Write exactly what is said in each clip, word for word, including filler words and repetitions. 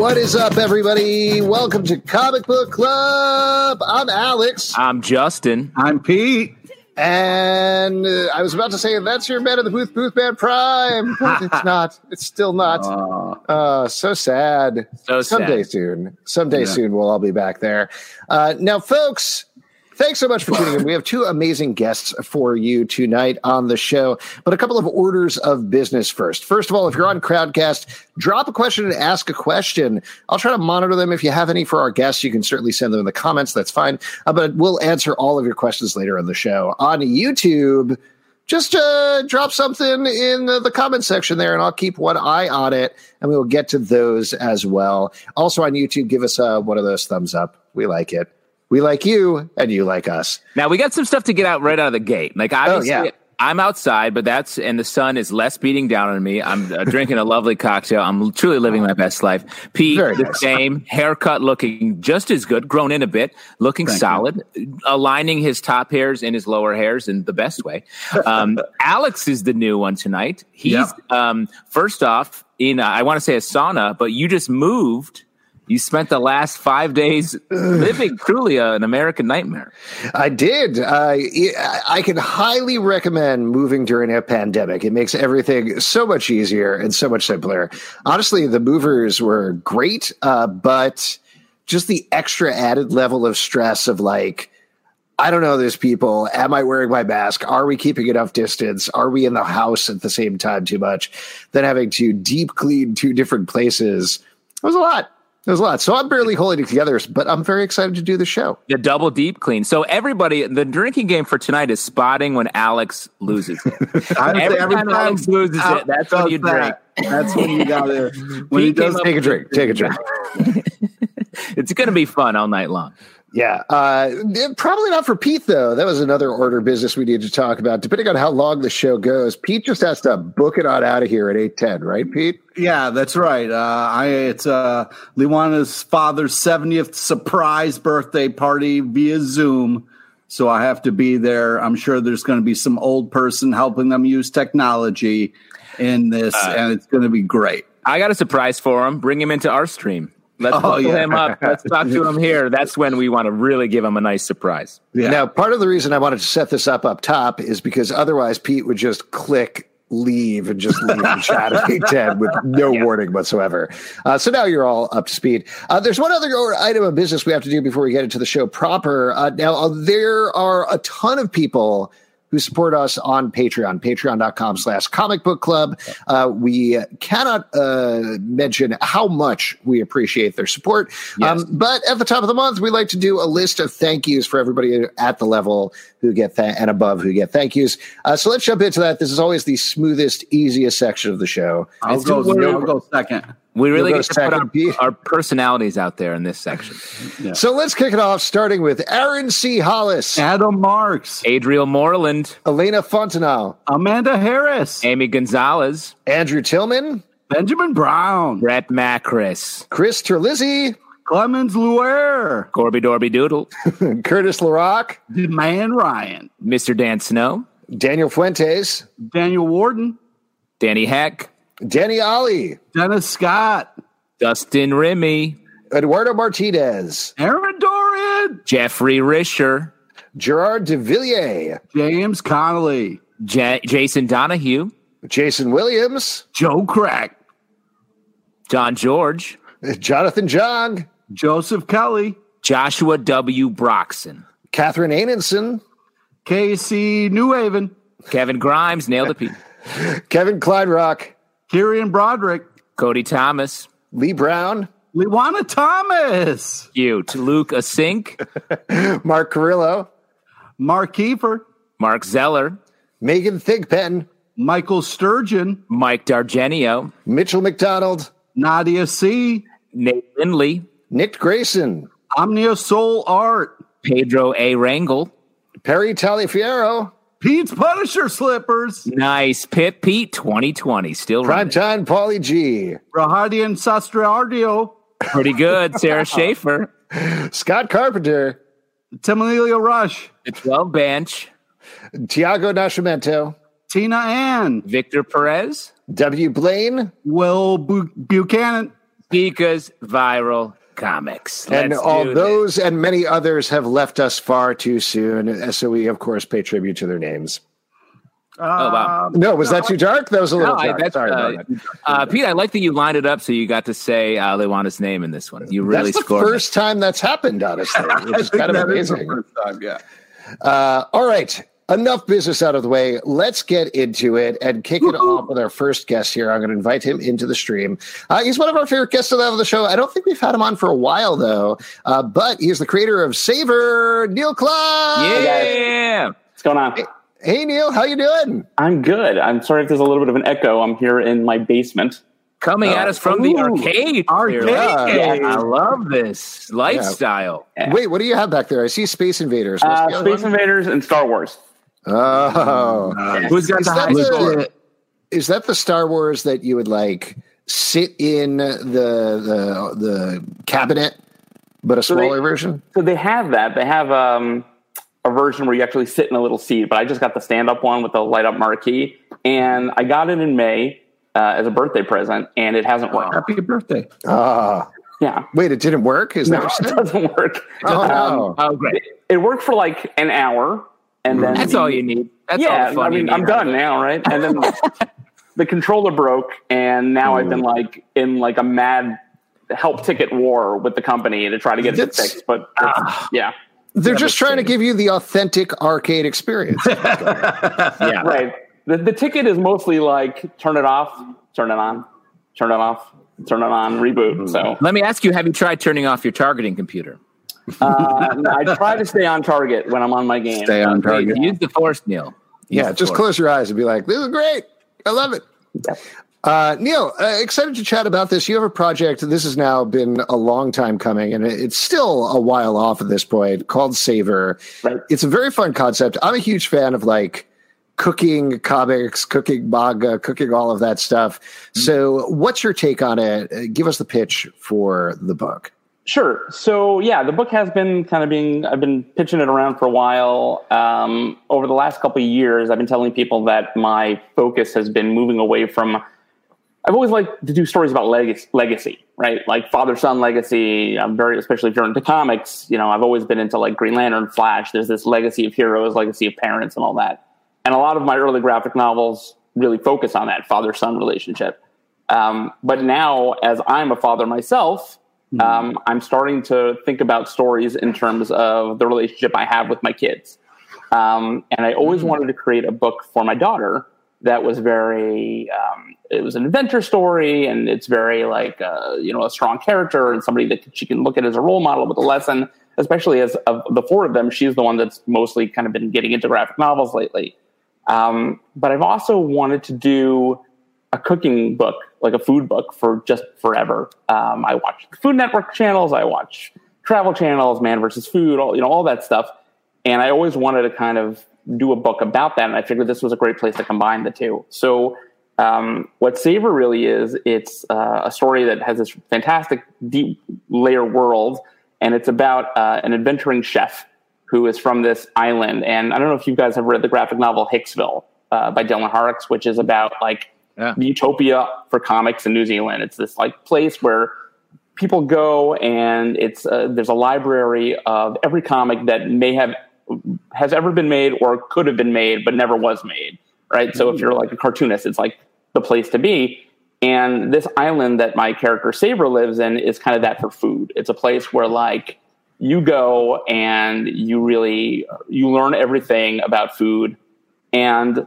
What is up, everybody? Welcome to Comic Book Club. I'm Alex. I'm Justin. I'm Pete. And uh, I was about to say, that's your man of the booth, Booth Man Prime. But it's not. It's still not. Uh, uh, so sad. So Someday sad. soon. Someday Yeah. soon we'll all be back there. Uh, now, folks, thanks so much for tuning in. We have two amazing guests for you tonight on the show, but a couple of orders of business first. First of all, if you're on Crowdcast, drop a question and ask a question. I'll try to monitor them. If you have any for our guests, you can certainly send them in the comments. That's fine. Uh, but we'll answer all of your questions later on the show. On YouTube, just uh, drop something in the, the comment section there, and I'll keep one eye on it, and we will get to those as well. Also on YouTube, give us uh, one of those thumbs up. We like it. We like you, and you like us. Now, we got some stuff to get out right out of the gate. Like, obviously, Oh, yeah. I'm outside, but that's, and the sun is less beating down on me. I'm uh, drinking a lovely cocktail. I'm truly living my best life. Pete, Very the nice. same, haircut looking just as good, grown in a bit, looking Thank solid, aligning his top hairs and his lower hairs in the best way. Um, Alex is the new one tonight. He's, Yep. um, first off, in, uh, I want to say a sauna, but you just moved. You spent the last five days living truly uh, an American nightmare. I did. Uh, I can highly recommend moving during a pandemic. It makes everything so much easier and so much simpler. Honestly, the movers were great, uh, but just the extra added level of stress of like, I don't know those people. Am I wearing my mask? Are we keeping enough distance? Are we in the house at the same time too much? Then having to deep clean two different places. It was a lot. It was a lot. So I'm barely holding it together, but I'm very excited to do the show. The double deep clean. So everybody, the drinking game for tonight is spotting when Alex loses it. I would say Every time Alex loses it, that's when does you drink. that. That's when you got to. When he Pete came does up Take a drink. Take a drink. It's going to be fun all night long. Yeah. Uh, probably not for Pete, though. That was another order of business we need to talk about. Depending on how long the show goes, Pete just has to book it on out of here at eight ten, right, Pete? Yeah, that's right. Uh, I it's uh, Liwana's father's seventieth surprise birthday party via Zoom, so I have to be there. I'm sure there's going to be some old person helping them use technology in this, Uh, and it's going to be great. I got a surprise for him. Bring him into our stream. Let's Oh, buckle yeah. him up. Let's talk to him here. That's when we want to really give him a nice surprise. Yeah. Now, part of the reason I wanted to set this up up top is because otherwise Pete would just click leave and just leave the chat at eight ten with no Yeah. warning whatsoever. Uh, so now you're all up to speed. Uh, there's one other item of business we have to do before we get into the show proper. Uh, now, uh, there are a ton of people who support us on Patreon, patreon.com slash comic book club. Uh, we cannot uh, mention how much we appreciate their support. Yes. Um, but at the top of the month, we like to do a list of thank yous for everybody at the level who get that and above who get thank yous. Uh, so let's jump into that. This is always the smoothest, easiest section of the show. I'll It's go. too- I'll go second. We really You'll go get to put second, our, Pete. our personalities out there in this section. Yeah. So let's kick it off, starting with Aaron C. Hollis, Adam Marks, Adriel Moreland, Elena Fontenot, Amanda Harris, Amy Gonzalez, Andrew Tillman, Benjamin Brown, Brett Macris, Chris Terlizzi, Clemens Luer, Gorby Dorby Doodle, Curtis LaRock, Man Ryan, Mister Dan Snow, Daniel Fuentes, Daniel Warden, Danny Heck, Danny Ollie, Dennis Scott, Dustin Remy, Eduardo Martinez, Aaron Dorian, Jeffrey Risher, Gerard de Villiers, James Connolly, J- Jason Donahue, Jason Williams, Joe Crack, John George, Jonathan Jong, Joseph Kelly, Joshua W. Broxson, Catherine Anenson, K C New Haven, Kevin Grimes, nailed it, Pete, Kevin Kleinrock, Kieran Broderick, Cody Thomas, Lee Brown, Liwana Thomas, cute, Luke Asink, Mark Carrillo, Mark Kiefer, Mark Zeller, Megan Thigpen, Michael Sturgeon, Mike Dargenio, Mitchell McDonald, Nadia C., Nate Lindley, Nick Grayson, Omnia Soul Art, Pedro A. Rangel, Perry Taliafiero, Pete's Punisher Slippers, nice, Pip Pete twenty twenty, still running. Primetime Paulie G, Rahadian Sastriardio, Pretty good, Sarah Schaefer, Scott Carpenter, Timilia Rush, the twelve bench, Tiago Nascimento, Tina Ann, Victor Perez, W. Blaine, Will Bu- Buchanan, Pika's Viral Comics. And Let's all do those this. and many others have left us far too soon. So we, of course, pay tribute to their names. Oh, wow. No, was that too dark? That was a little No, I- dark. that's, Sorry uh, about that. Uh, Pete, I like that you lined it up so you got to say uh, Lewanda's name in this one. You really That's the scored. it. first time that's happened, honestly, which is kind of That is the amazing. first time, yeah. Uh, all right. Enough business out of the way. Let's get into it and kick it off with our first guest here. I'm going to invite him into the stream. Uh, he's one of our favorite guests of the show. I don't think we've had him on for a while, though. Uh, but he's the creator of Savor, Neil Clark. Yeah. What's going on? Hey, hey, Neil. How you doing? I'm good. I'm sorry if there's a little bit of an echo. I'm here in my basement. Coming at us from the arcade. Arcade. clearly. I love this lifestyle. Yeah. Wait, what do you have back there? I see Space Invaders. What's Uh, the other Space one? Invaders and Star Wars. Oh. Who's got Is the that high the- score? Is that the Star Wars that you would like sit in the the the cabinet, but a So they- smaller version? So they have that. They have um, a version where you actually sit in a little seat, but I just got the stand-up one with the light-up marquee, and I got it in May uh, as a birthday present, and it hasn't worked. Happy birthday. Ah, Yeah. wait, it didn't work? Is that No, what you it said? doesn't work. Oh, Um, no. Oh, great. it, it worked for like an hour, and then That's the- all you need. That's all yeah, the fun I you mean, need I'm out done of it. now, right? And then the controller broke, and now I've been like in like a mad help ticket war with the company to try to get it That's- fixed. But it's- yeah, They're just trying to give you the authentic arcade experience. Yeah. right. The the ticket is mostly like turn it off, turn it on, turn it off, turn it on, reboot. So Let me ask you, have you tried turning off your targeting computer? uh, I try to stay on target when I'm on my game. Stay on target. Use the force, Neil. Use Yeah, the just force. close your eyes and be like, this is great. I love it. Uh, Neil, uh, excited to chat about this. You have a project. This has now been a long time coming, and it- it's still a while off at this point, called Savor. Right. It's a very fun concept. I'm a huge fan of like cooking comics, cooking manga, cooking all of that stuff. So what's your take on it? Uh, Give us the pitch for the book. Sure. So yeah, the book has been kind of being, I've been pitching it around for a while. Um, over the last couple of years, I've been telling people that my focus has been moving away from, I've always liked to do stories about legacy, legacy, right? Like father-son legacy. I'm very, especially if you're into comics, you know, I've always been into like Green Lantern, Flash. There's this legacy of heroes, legacy of parents and all that. And a lot of my early graphic novels really focus on that father-son relationship. Um, but now, as I'm a father myself, um, I'm starting to think about stories in terms of the relationship I have with my kids. Um, and I always wanted to create a book for my daughter that was very, um, it was an adventure story, and it's very like, uh, you know, a strong character and somebody that she can look at as a role model with a lesson, especially as of the four of them, she's the one that's mostly kind of been getting into graphic novels lately. Um, but I've also wanted to do a cooking book, like a food book for just forever. Um, I watch Food Network channels. I watch travel channels, Man versus Food, all, you know, all that stuff. And I always wanted to kind of do a book about that. And I figured this was a great place to combine the two. So um, what Savor really is, it's uh, a story that has this fantastic deep layer world. And it's about uh, an adventuring chef who is from this island. And I don't know if you guys have read the graphic novel Hicksville uh, by Dylan Harricks, which is about like Yeah. the utopia for comics in New Zealand. It's this like place where people go, and it's uh, there's a library of every comic that may have has ever been made or could have been made but never was made. Right. So if you're like a cartoonist, it's like the place to be. And this island that my character Savor lives in is kind of that for food. It's a place where like you go and you really you learn everything about food. And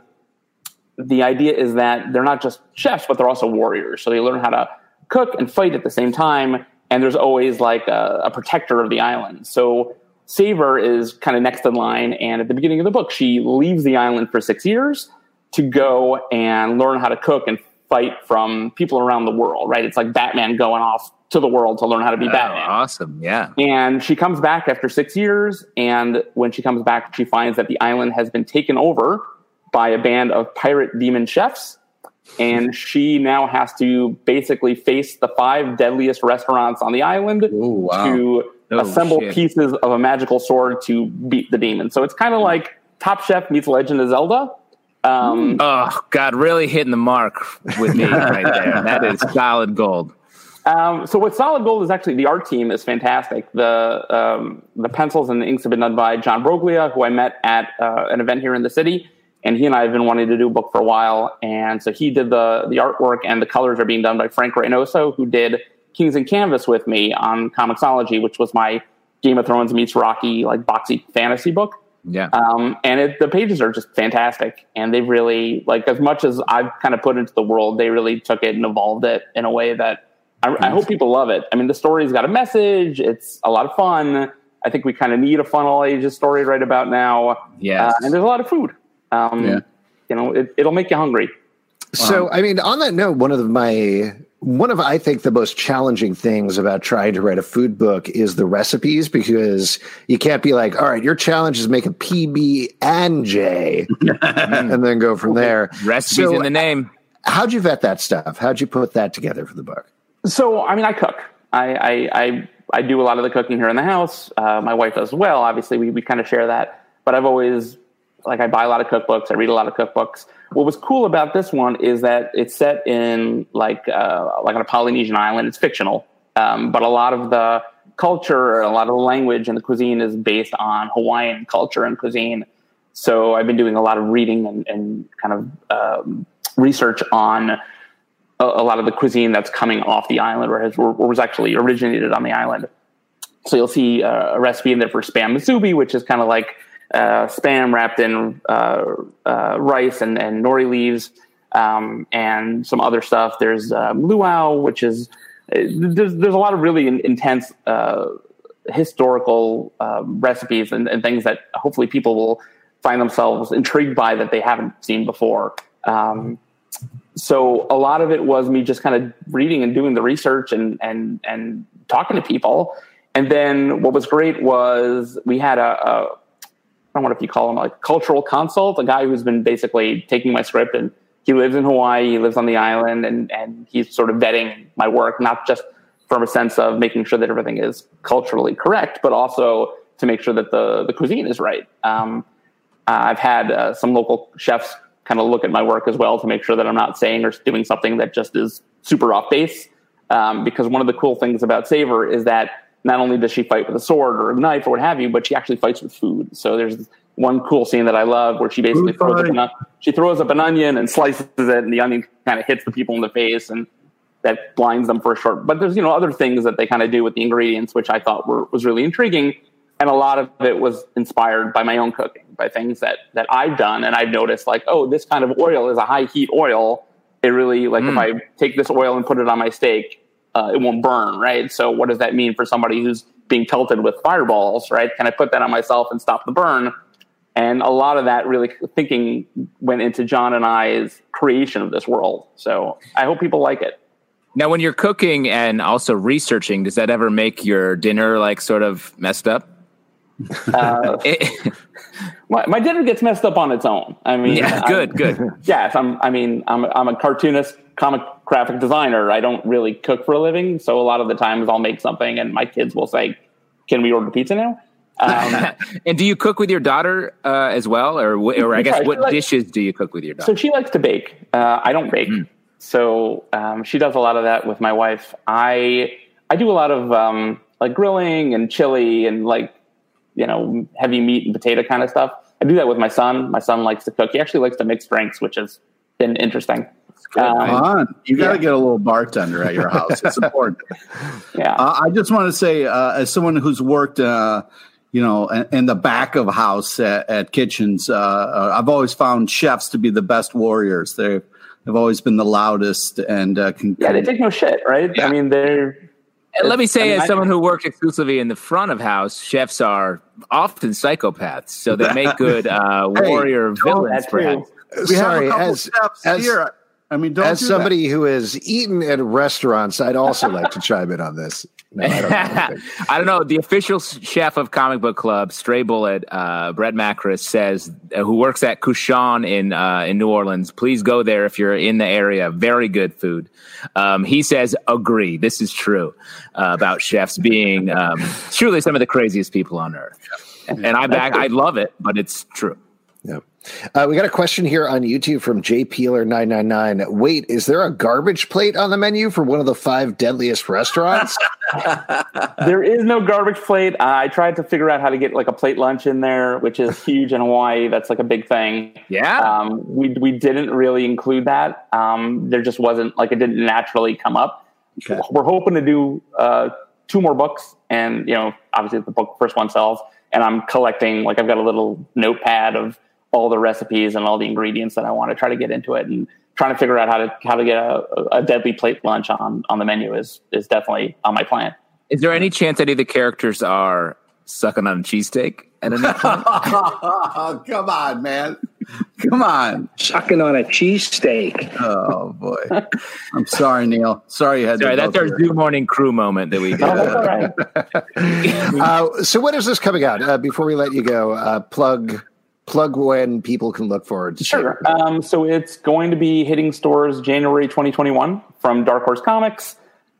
the idea is that they're not just chefs, but they're also warriors. So they learn how to cook and fight at the same time. And there's always like a, a protector of the island. So Savor is kind of next in line. And at the beginning of the book, she leaves the island for six years to go and learn how to cook and fight from people around the world, right? It's like Batman going off to the world to learn how to be Oh, Batman. awesome. Yeah. And she comes back after six years. And when she comes back, she finds that the island has been taken over by a band of pirate demon chefs. And she now has to basically face the five deadliest restaurants on the island Ooh, wow. to Oh, assemble shit. pieces of a magical sword to beat the demon. So it's kind of like Top Chef meets Legend of Zelda. Um, Oh, God, really hitting the mark with me right there. That is solid gold. Um, so what Solid Gold is actually, the art team is fantastic. The um, the pencils and the inks have been done by John Broglia, who I met at uh, an event here in the city. And he and I have been wanting to do a book for a while. And so he did the the artwork, and the colors are being done by Frank Reynoso, who did Kings and Canvas with me on Comixology, which was my Game of Thrones meets Rocky, like boxy fantasy book. Yeah. Um, and it, the pages are just fantastic. And they've really, like, as much as I've kind of put into the world, they really took it and evolved it in a way that I, I hope people love it. I mean, the story's got a message. It's a lot of fun. I think we kind of need a fun all ages story right about now. Yeah. Uh, and there's a lot of food. Um, yeah. You know, it, it'll make you hungry. So, um, I mean, on that note, one of my, one of, I think, the most challenging things about trying to write a food book is the recipes, because you can't be like, all right, your challenge is make a P B and J and then go from there. Recipes so, in the name. How'd you vet that stuff? How'd you put that together for the book? So, I mean, I cook. I, I, I, I do a lot of the cooking here in the house. Uh, my wife does as well. Obviously, we, we kind of share that. But I've always, like, I buy a lot of cookbooks. I read a lot of cookbooks. What was cool about this one is that it's set in, like, uh, like on a Polynesian island. It's fictional. Um, but a lot of the culture, a lot of the language and the cuisine is based on Hawaiian culture and cuisine. So I've been doing a lot of reading and, and kind of um, research on a lot of the cuisine that's coming off the island, or, has, or was actually originated on the island. So you'll see uh, a recipe in there for spam musubi, which is kind of like uh, spam wrapped in uh, uh, rice and, and nori leaves, um, and some other stuff. There's um, luau, which is there's, there's a lot of really in, intense uh, historical uh, recipes and, and things that hopefully people will find themselves intrigued by that they haven't seen before. Um, So a lot of it was me just kind of reading and doing the research and, and, and talking to people. And then what was great was we had a, a, I don't know if you call him like a cultural consult, a guy who's been basically taking my script, and he lives in Hawaii, he lives on the island, and, and he's sort of vetting my work, not just from a sense of making sure that everything is culturally correct, but also to make sure that the, the cuisine is right. Um, I've had uh, some local chefs kind of look at my work as well to make sure that I'm not saying or doing something that just is super off base. Um, because one of the cool things about Savor is that not only does she fight with a sword or a knife or what have you, but she actually fights with food. So there's one cool scene that I love where she basically throws up, an, she throws up an onion and slices it, and the onion kind of hits the people in the face, and that blinds them for a short. But there's, you know, other things that they kind of do with the ingredients, which I thought were was really intriguing. And a lot of it was inspired by my own cooking, by things that, that I've done. And I've noticed, like, oh, this kind of oil is a high heat oil. It really, like, mm. if I take this oil and put it on my steak, uh, it won't burn, right? So what does that mean for somebody who's being pelted with fireballs, right? Can I put that on myself and stop the burn? And a lot of that really thinking went into John and I's creation of this world. So I hope people like it. Now, when you're cooking and also researching, does that ever make your dinner, like, sort of messed up? Uh, it, my, my dinner gets messed up on its own. I mean, yeah, good, I'm, good. Yes, I'm. I mean, I'm. I'm a cartoonist, comic graphic designer. I don't really cook for a living, so a lot of the times I'll make something, and my kids will say, "Can we order pizza now?" Um, and do you cook with your daughter uh, as well, or or I guess right, what like, dishes do you cook with your daughter? So she likes to bake. Uh, I don't bake, mm. so um, she does a lot of that with my wife. I I do a lot of um, like grilling and chili and like. you know, heavy meat and potato kind of stuff. I do that with my son. My son likes to cook. He actually likes to mix drinks, which has been interesting. Um, Come on. You got to yeah. get a little bartender at your house. It's important. yeah. Uh, I just want to say, uh, as someone who's worked, uh, you know, in, in the back of house at, at kitchens, uh, uh, I've always found chefs to be the best warriors. They've, they've always been the loudest and uh, can. Yeah, they take no shit, right? Yeah. I mean, they're. And let me say, I mean, as I, someone who worked exclusively in the front of house, chefs are often psychopaths, so they make good uh, warrior hey, villains. Perhaps. We Sorry, have a couple as, steps as, here. I mean, don't as do somebody that. who has eaten at restaurants, I'd also like to chime in on this. No, I, don't I don't know. The official chef of Comic Book Club, Stray Bullet, uh, Brett Macris, says, uh, who works at Couchon in uh, in New Orleans, please go there if you're in the area. Very good food. Um, he says, agree. This is true uh, about chefs being um, truly some of the craziest people on earth. And I back, I love it, but it's true. Yep. Uh, we got a question here on YouTube from J Peeler nine nine nine. Wait, is there a garbage plate on the menu for one of the five deadliest restaurants? There is no garbage plate. Uh, I tried to figure out how to get like a plate lunch in there, which is huge in Hawaii. That's like a big thing. Yeah. Um, we we didn't really include that. Um, there just wasn't like it didn't naturally come up. Okay. We're hoping to do uh, two more books, and you know, obviously the book first one sells. And I'm collecting, like I've got a little notepad of all the recipes and all the ingredients that I want to try to get into it, and trying to figure out how to how to get a, a deadly plate lunch on, on the menu is is definitely on my plan. Is there any chance any of the characters are sucking on a cheesesteak at any point? Oh, come on, man. Come on. Sucking on a cheesesteak. Oh, boy. I'm sorry, Neil. Sorry you had Sorry, to that's our here. Zoo Morning Crew moment that we get. Oh, that's all right. uh, so when is this coming out? Uh, before we let you go, uh, plug plug when people can look forward to Sure. Um, so it's going to be hitting stores January twenty twenty-one from Dark Horse Comics.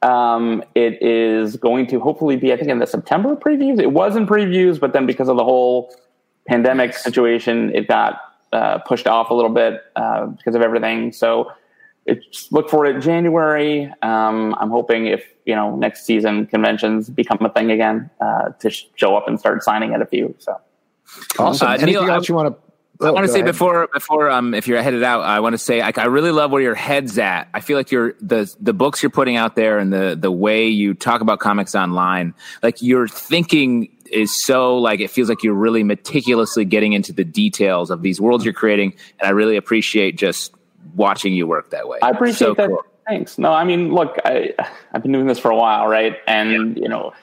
Um, it is going to hopefully be, I think, in the September previews. It was in previews, but then because of the whole pandemic situation, it got uh, pushed off a little bit uh, because of everything. So it's look for it in January. Um, I'm hoping if, you know, next season conventions become a thing again, uh, to sh- show up and start signing at a few. So Awesome. Uh, Anything Neil, else you want to? I want to say before, before, um, if you're headed out, I want to say, like, I really love where your head's at. I feel like you're the the books you're putting out there and the the way you talk about comics online, like your thinking is so like it feels like you're really meticulously getting into the details of these worlds you're creating, and I really appreciate just watching you work that way. I appreciate so that. Cool. Thanks. No, I mean, look, I I've been doing this for a while, right? And you know,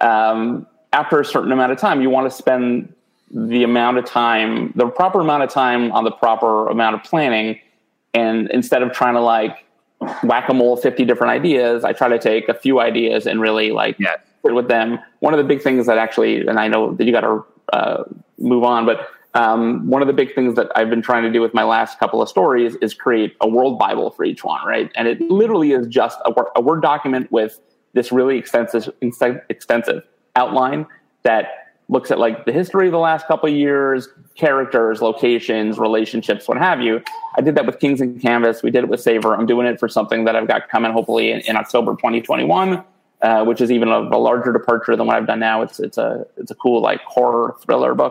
um, after a certain amount of time, you want to spend the amount of time, the proper amount of time on the proper amount of planning. And instead of trying to like whack-a-mole fifty different ideas, I try to take a few ideas and really like Yeah. sit with them. One of the big things that actually, and I know that you got to uh, move on, but um, one of the big things that I've been trying to do with my last couple of stories is create a world Bible for each one, right? And it literally is just a, a Word document with this really extensive, extensive outline that looks at like the history of the last couple of years, characters, locations, relationships, what have you. I did that with Kings and Canvas. We did it with Savor. I'm doing it for something that I've got coming hopefully in, in October twenty twenty-one, uh, which is even a, a larger departure than what I've done now. It's it's a it's a cool like horror thriller book.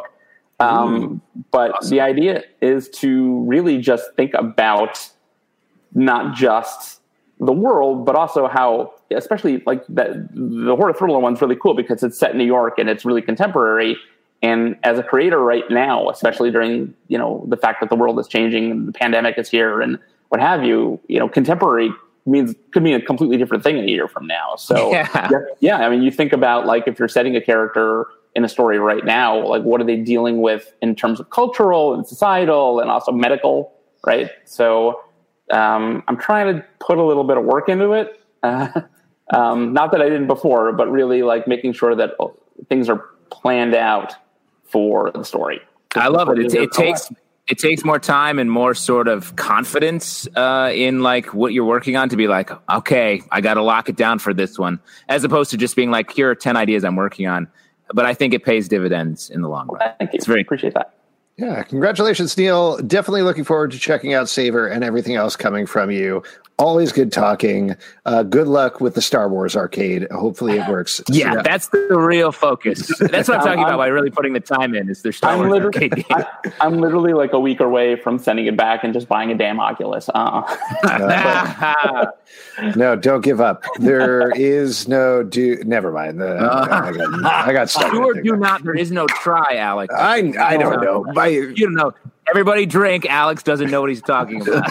Um, but awesome. The idea is to really just think about not just the world, but also how, especially like that, the horror thriller one's really cool because it's set in New York and it's really contemporary. And as a creator right now, especially during, you know, the fact that the world is changing and the pandemic is here and what have you, you know, contemporary means could mean a completely different thing a year from now. So yeah, yeah, yeah I mean, you think about like if you're setting a character in a story right now, like what are they dealing with in terms of cultural and societal and also medical, right? So um, I'm trying to put a little bit of work into it. Uh, um, not that I didn't before, but really like making sure that things are planned out for the story. I love it. It, it takes it takes more time and more sort of confidence uh, in like what you're working on to be like, okay, I got to lock it down for this one, as opposed to just being like, here are ten ideas I'm working on. But I think it pays dividends in the long run. Thank you. It's very appreciate that. Yeah, congratulations, Neil. Definitely looking forward to checking out Savor and everything else coming from you. Always good talking. Uh, good luck with the Star Wars arcade. Hopefully it works. Yeah, yeah. That's the real focus. That's what I'm talking I'm, about by really putting the time in is their Star I'm Wars literally, arcade game. I, I'm literally like a week away from sending it back and just buying a damn Oculus. Uh, uh, no, don't give up. There is no do. Never mind. Uh, I got, I got stuck. Do or do not. There is no try, Alex. I I don't know. I, you don't know. Everybody drink. Alex doesn't know what he's talking about.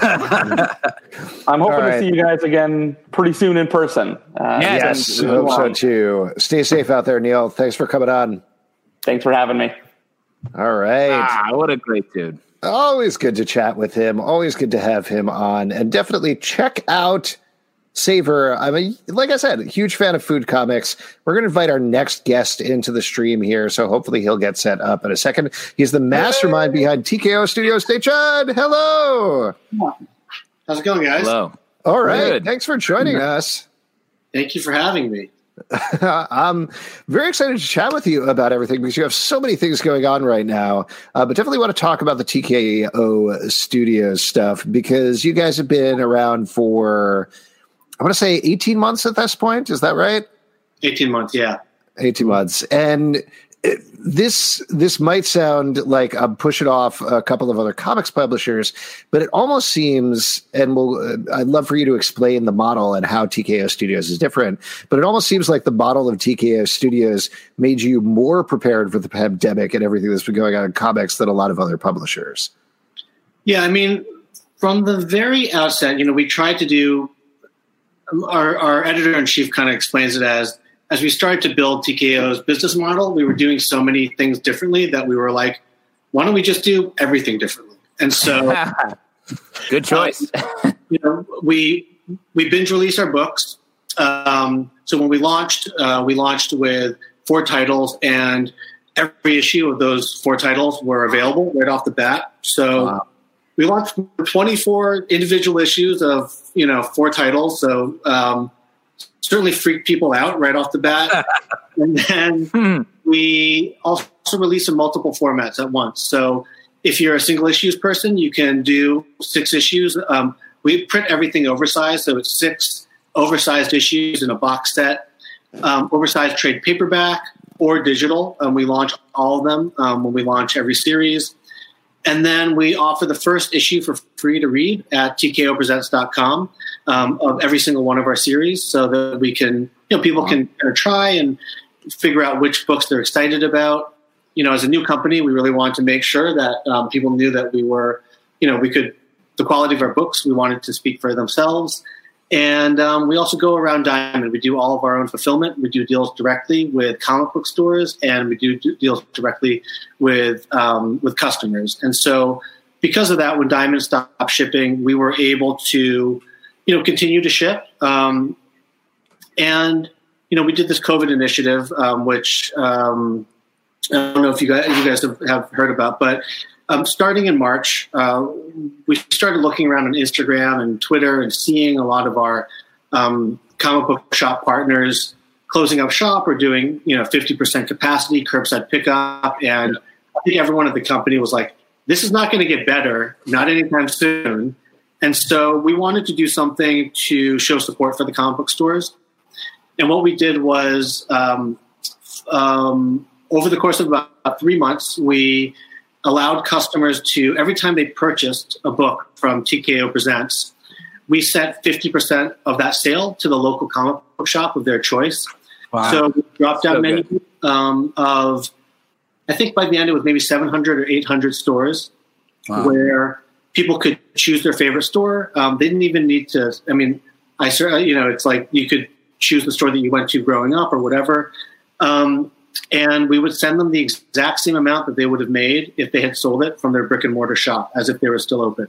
I'm hoping right. to see you guys again pretty soon in person. Uh, yes, yes hope so too. Stay safe out there, Neil. Thanks for coming on. Thanks for having me. All right. Ah, what a great dude. Always good to chat with him. Always good to have him on. And definitely check out Savor. I'm a, like I said, a huge fan of food comics. We're going to invite our next guest into the stream here, so hopefully he'll get set up in a second. He's the mastermind hey. behind T K O Studios. Stay Chud. Hello. How's it going, guys? Hello. All right. Good. Thanks for joining us. Thank you for having me. I'm very excited to chat with you about everything because you have so many things going on right now. Uh, but definitely want to talk about the T K O Studios stuff because you guys have been around for, I want to say eighteen months at this point. Is that right? eighteen months, yeah. eighteen months. And it, this this might sound like I'm pushing off a couple of other comics publishers, but it almost seems, and we'll, uh, I'd love for you to explain the model and how T K O Studios is different, but it almost seems like the model of T K O Studios made you more prepared for the pandemic and everything that's been going on in comics than a lot of other publishers. Yeah, I mean, from the very outset, you know, we tried to do, our, our editor-in-chief kind of explains it as, as we started to build T K O's business model, we were doing so many things differently that we were like, why don't we just do everything differently? And so, good choice. Uh, you know, we we binge release our books. Um, so when we launched, uh, we launched with four titles, and every issue of those four titles were available right off the bat. So wow. we launched twenty-four individual issues of you know four titles. So um, certainly freaked people out right off the bat. And then hmm. we also release in multiple formats at once. So if you're a single issues person, you can do six issues. Um, we print everything oversized. So it's six oversized issues in a box set, um, oversized trade paperback or digital. And we launch all of them um, when we launch every series. And then we offer the first issue for free to read at T K O presents dot com um, of every single one of our series so that we can, you know, people can kind of try and figure out which books they're excited about. You know, as a new company, we really wanted to make sure that um, people knew that we were, you know, we could, the quality of our books, we wanted to speak for themselves. And um, we also go around Diamond. We do all of our own fulfillment. We do deals directly with comic book stores, and we do deals directly with um, with customers. And so because of that, when Diamond stopped shipping, we were able to, you know, continue to ship. Um, and, you know, we did this COVID initiative, um, which um, I don't know if you guys, you guys have, have heard about, but Um, starting in March, uh, we started looking around on Instagram and Twitter and seeing a lot of our um, comic book shop partners closing up shop or doing, you know, fifty percent capacity, curbside pickup. And I think everyone at the company was like, this is not going to get better, not anytime soon. And so we wanted to do something to show support for the comic book stores. And what we did was um, um, over the course of about three months, we allowed customers to, every time they purchased a book from T K O Presents, we sent fifty percent of that sale to the local comic book shop of their choice. Wow. So we dropped down so many um, of, I think by the end it was maybe seven hundred or eight hundred stores wow. where people could choose their favorite store. Um, they didn't even need to, I mean, I you know, it's like you could choose the store that you went to growing up or whatever. Um, And we would send them the exact same amount that they would have made if they had sold it from their brick and mortar shop, as if they were still open.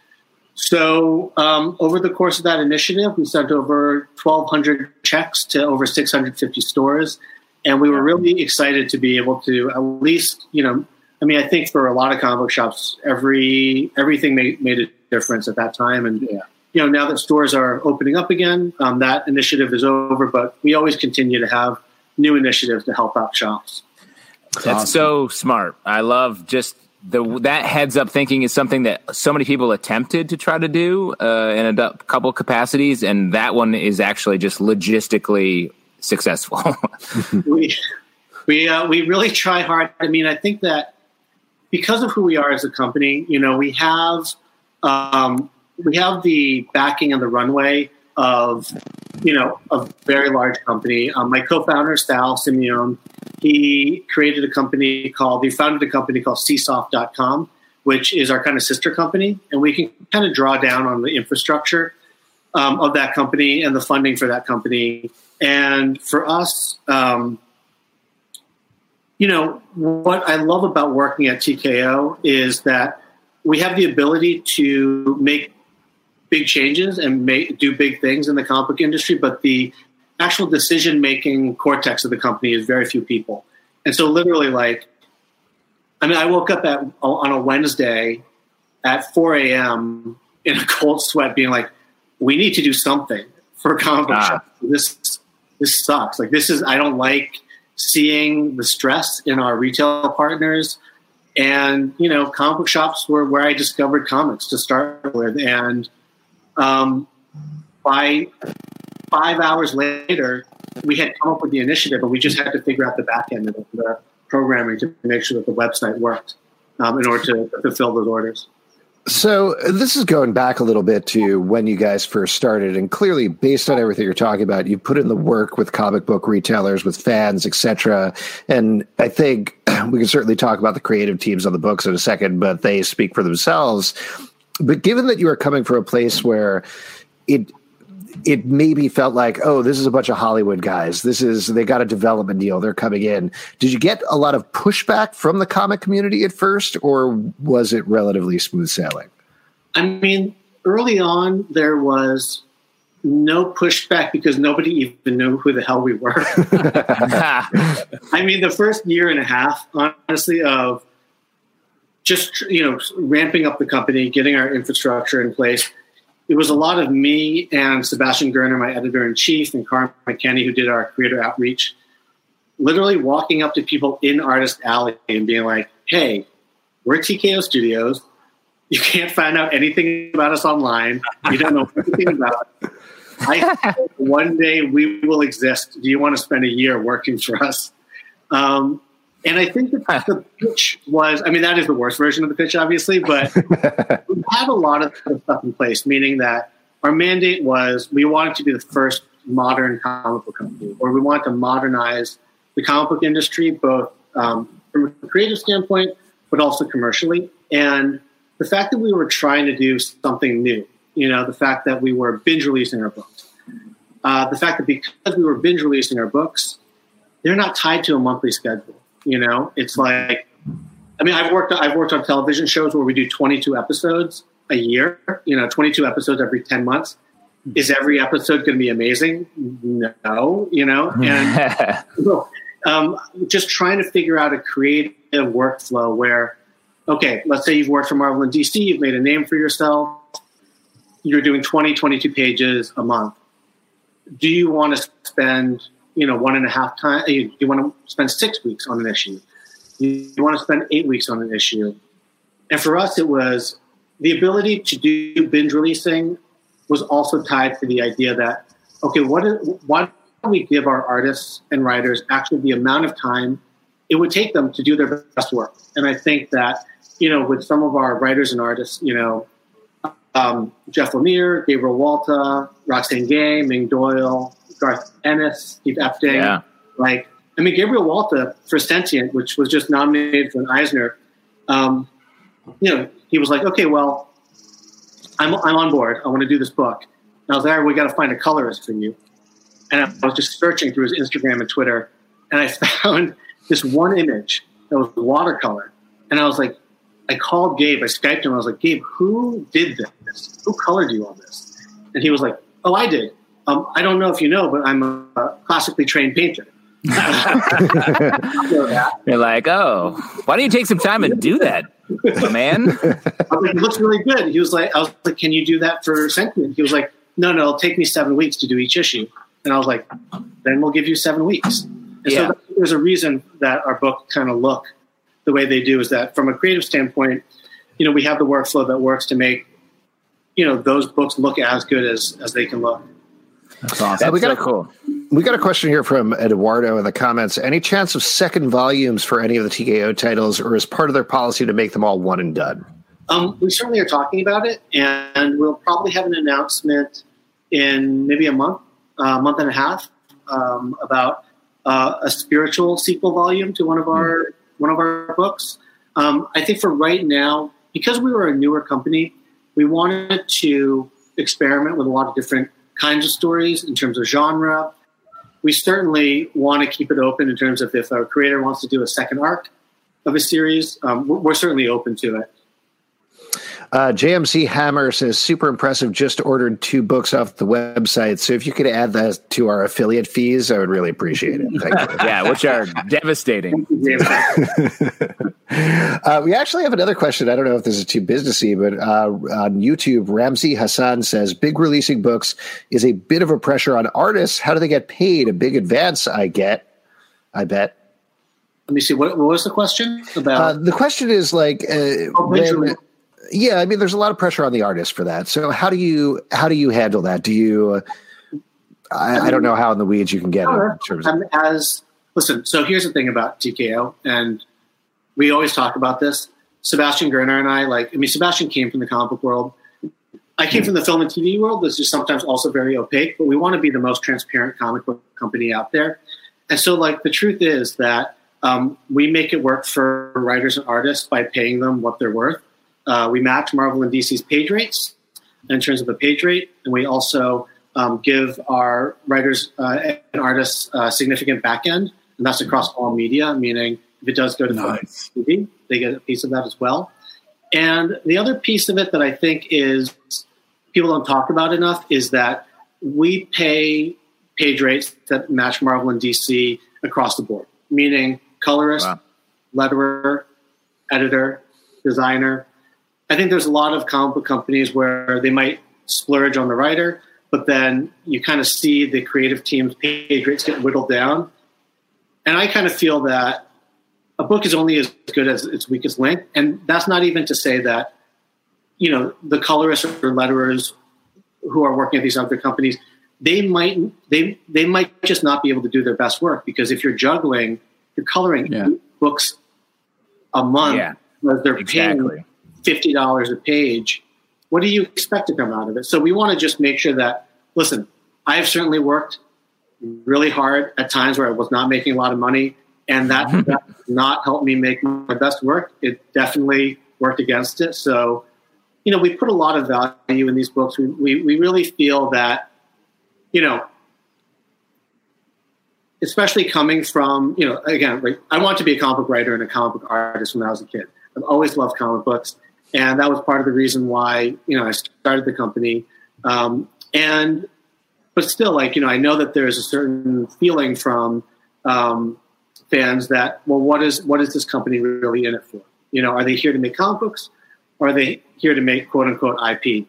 So um, over the course of that initiative, we sent over twelve hundred checks to over six hundred fifty stores. And we were really excited to be able to at least, you know, I mean, I think for a lot of comic book shops, every everything made, made a difference at that time. And, yeah. you know, now that stores are opening up again, um, that initiative is over. But we always continue to have new initiatives to help out shops. That's awesome. So smart. I love just the that heads up thinking is something that so many people attempted to try to do uh, in a couple capacities, and that one is actually just logistically successful. we we uh, we really try hard. I mean, I think that because of who we are as a company, you know, we have um, we have the backing and the runway of, you know, a very large company. Um, my co-founder, Sal Simeone, he created a company called, he founded a company called C soft dot com, which is our kind of sister company. And we can kind of draw down on the infrastructure um, of that company and the funding for that company. And for us, um, you know, what I love about working at T K O is that we have the ability to make big changes and make, do big things in the comic book industry, but the actual decision-making cortex of the company is very few people. And so literally, like, I mean, I woke up at on a Wednesday at four a.m. in a cold sweat being like, we need to do something for comic book ah. shops. This, this sucks. Like this is, I don't like seeing the stress in our retail partners. And, you know, comic book shops were where I discovered comics to start with. And um, by five hours later, we had come up with the initiative, but we just had to figure out the back end of the programming to make sure that the website worked um, in order to fulfill those orders. So this is going back a little bit to when you guys first started, and clearly, based on everything you're talking about, you put in the work with comic book retailers, with fans, et cetera. And I think we can certainly talk about the creative teams on the books in a second, but they speak for themselves. But given that you are coming from a place where it it maybe felt like, oh, this is a bunch of Hollywood guys. This is, they got a development deal. They're coming in. Did you get a lot of pushback from the comic community at first, or was it relatively smooth sailing? I mean, early on, there was no pushback because nobody even knew who the hell we were. I mean, the first year and a half, honestly, of just, you know, ramping up the company, getting our infrastructure in place, it was a lot of me and Sebastian Gerner, my editor-in-chief, and Carmen McKenney, who did our creator outreach, literally walking up to people in Artist Alley and being like, hey, we're T K O Studios. You can't find out anything about us online. You don't know anything about us. I hope one day we will exist. Do you want to spend a year working for us? Um, and I think that the pitch was, I mean, that is the worst version of the pitch, obviously, but we had a lot of stuff in place, meaning that our mandate was we wanted to be the first modern comic book company, or we wanted to modernize the comic book industry, both um, from a creative standpoint, but also commercially. And the fact that we were trying to do something new, you know, the fact that we were binge releasing our books, uh, the fact that because we were binge releasing our books, they're not tied to a monthly schedule. You know, it's like, I mean, I've worked, I've worked on television shows where we do twenty-two episodes a year, you know, twenty-two episodes every ten months. Is every episode going to be amazing? No, you know, and um, just trying to figure out a creative workflow where, okay, let's say you've worked for Marvel and D C, you've made a name for yourself, you're doing twenty, twenty-two pages a month. Do you want to spend, you know, one and a half time? You, you want to spend six weeks on an issue. You, you want to spend eight weeks on an issue. And for us, it was the ability to do binge releasing was also tied to the idea that, okay, what is, why don't we give our artists and writers actually the amount of time it would take them to do their best work? And I think that, you know, with some of our writers and artists, you know, um, Jeff Lemire, Gabriel Walta, Roxane Gay, Ming Doyle, Garth Ennis, Steve Epting. Yeah. Like, I mean, Gabriel Walta for Sentient, which was just nominated for an Eisner, um, you know, he was like, okay, well, I'm I'm on board. I want to do this book. And I was like, all right, we got to find a colorist for you. And I was just searching through his Instagram and Twitter, and I found this one image that was watercolor. And I was like, I called Gabe. I Skyped him. I was like, Gabe, who did this? Who colored you on this? And he was like, oh, I did. Um, I don't know if you know, but I'm a classically trained painter. You're like, oh, why don't you take some time and do that, man? I was like, it looks really good. He was like, I was like, can you do that for Sentient? He was like, no, no, it'll take me seven weeks to do each issue. And I was like, then we'll give you seven weeks. And yeah. so there's a reason that our book kind of look the way they do, is that from a creative standpoint, you know, we have the workflow that works to make, you know, those books look as good as, as they can look. That's awesome. Uh, we got so a, cool. We got a question here from Eduardo in the comments. Any chance of second volumes for any of the T K O titles, or is part of their policy to make them all one and done? Um, we certainly are talking about it, and we'll probably have an announcement in maybe a month, a uh, month and a half, um, about uh, a spiritual sequel volume to one of our mm. one of our books. Um, I think for right now, because we were a newer company, we wanted to experiment with a lot of different kinds of stories in terms of genre. We certainly want to keep it open in terms of if a creator wants to do a second arc of a series, um, we're certainly open to it. Uh, J M C Hammer says, super impressive. Just ordered two books off the website. So if you could add that to our affiliate fees, I would really appreciate it. Thank you. Yeah, which are devastating. uh, we actually have another question. I don't know if this is too businessy, but uh, on YouTube, Ramsey Hassan says, big releasing books is a bit of a pressure on artists. How do they get paid? A big advance, I get. I bet. Let me see. What, what was the question about? Uh, the question is like, uh, oh, when, yeah, I mean, there's a lot of pressure on the artist for that. So how do you how do you handle that? Do you? Uh, I, I don't know how in the weeds you can get. Uh, in terms of- as listen, so here's the thing about T K O, and we always talk about this. Sebastian Gerner and I, like, I mean, Sebastian came from the comic book world. I came from the film and T V world, which is sometimes also very opaque. But we want to be the most transparent comic book company out there. And so, like, the truth is that um, we make it work for writers and artists by paying them what they're worth. Uh, we match Marvel and D C's page rates in terms of the page rate, and we also um, give our writers uh, and artists uh, significant back end, and that's across all media, meaning if it does go to Nice. T V, they get a piece of that as well. And the other piece of it that I think is people don't talk about enough is that we pay page rates that match Marvel and D C across the board, meaning colorist, Wow. letterer, editor, designer. I think there's a lot of comic book companies where they might splurge on the writer, but then you kind of see the creative team's page rates get whittled down. And I kind of feel that a book is only as good as its weakest link. And that's not even to say that, you know, the colorists or letterers who are working at these other companies, they might they they might just not be able to do their best work, because if you're juggling, you're coloring Yeah. eight books a month, Yeah, where they're exactly. paying fifty dollars a page, what do you expect to come out of it? So we want to just make sure that, listen, I've certainly worked really hard at times where I was not making a lot of money, and that, that did not helped me make my best work. It definitely worked against it. So, you know, we put a lot of value in these books. We, we, we really feel that, you know, especially coming from, you know, again, like, I wanted to be a comic book writer and a comic book artist when I was a kid. I've always loved comic books. And that was part of the reason why, you know, I started the company. Um, and, but still, like, you know, I know that there's a certain feeling from um, fans that, well, what is, what is this company really in it for? You know, are they here to make comic books, or are they here to make quote unquote I P?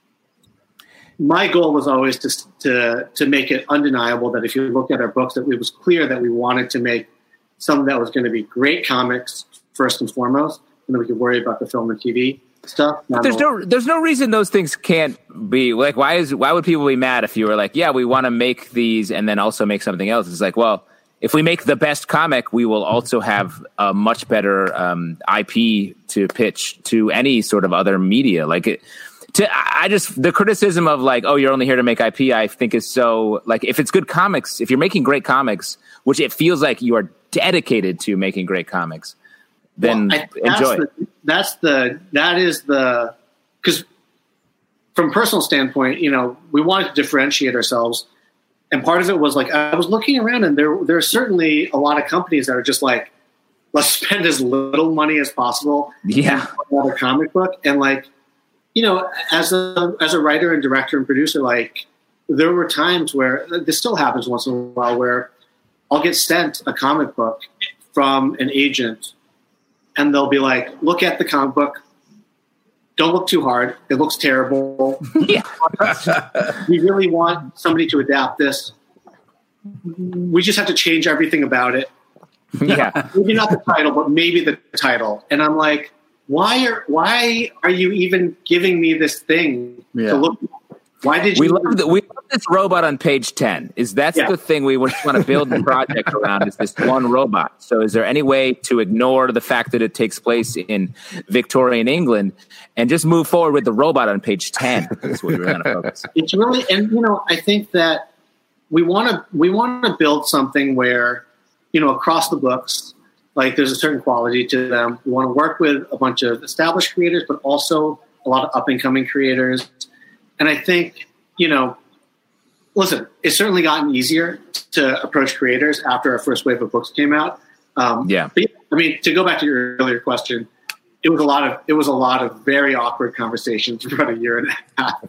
My goal was always to, to, to make it undeniable that if you look at our books, that it was clear that we wanted to make something that was going to be great comics first and foremost, and then we could worry about the film and T V stuff. But there's no there's no reason those things can't be like, why is why would people be mad if you were like, yeah, we want to make these and then also make something else? It's like, well, if we make the best comic, we will also have a much better um, I P to pitch to any sort of other media. Like it, to I just the criticism of like, oh, you're only here to make I P, I think is so like, if it's good comics, if you're making great comics, which it feels like you are dedicated to making great comics, then well, I, that's enjoy the, it. That's the, that is the, because from a personal standpoint, you know, we wanted to differentiate ourselves. And part of it was like, I was looking around and there, there are certainly a lot of companies that are just like, let's spend as little money as possible. Yeah. On a comic book. And like, you know, as a, as a writer and director and producer, like there were times where this still happens once in a while where I'll get sent a comic book from an agent, and they'll be like, look at the comic book. Don't look too hard. It looks terrible. Yeah. We really want somebody to adapt this. We just have to change everything about it. Yeah. Maybe not the title, but maybe the title. And I'm like, why are why are you even giving me this thing Yeah. to look at? Why did you? We love, the, we love this robot on page ten. Is that's Yeah. the thing we want to build the project around, is this one robot. So is there any way to ignore the fact that it takes place in Victorian England and just move forward with the robot on page ten? That's what we're going to focus. It's really, and you know, I think that we want to we want to build something where, you know, across the books, like there's a certain quality to them. We want to work with a bunch of established creators, but also a lot of up and coming creators. And I think, you know, listen, it's certainly gotten easier to approach creators after our first wave of books came out. Um, Yeah. But I mean, to go back to your earlier question, it was a lot of it was a lot of very awkward conversations for about a year and a half.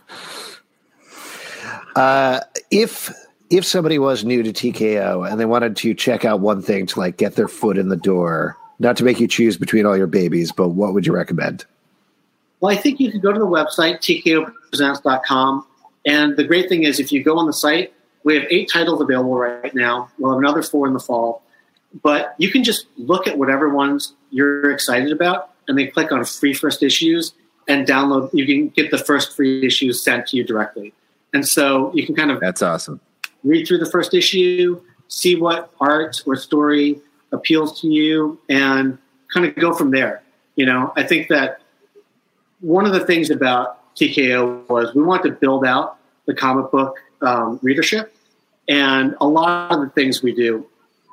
Uh, if if somebody was new to T K O and they wanted to check out one thing to like get their foot in the door, not to make you choose between all your babies, but what would you recommend? Well, I think you could go to the website, T K O presents dot com. And the great thing is if you go on the site, we have eight titles available right now. We'll have another four in the fall. But you can just look at whatever ones you're excited about and then click on free first issues and download. You can get the first free issues sent to you directly. And so you can kind of That's awesome. read through the first issue, see what art or story appeals to you, and kind of go from there. You know, I think that one of the things about T K O was we wanted to build out the comic book um, readership. And a lot of the things we do,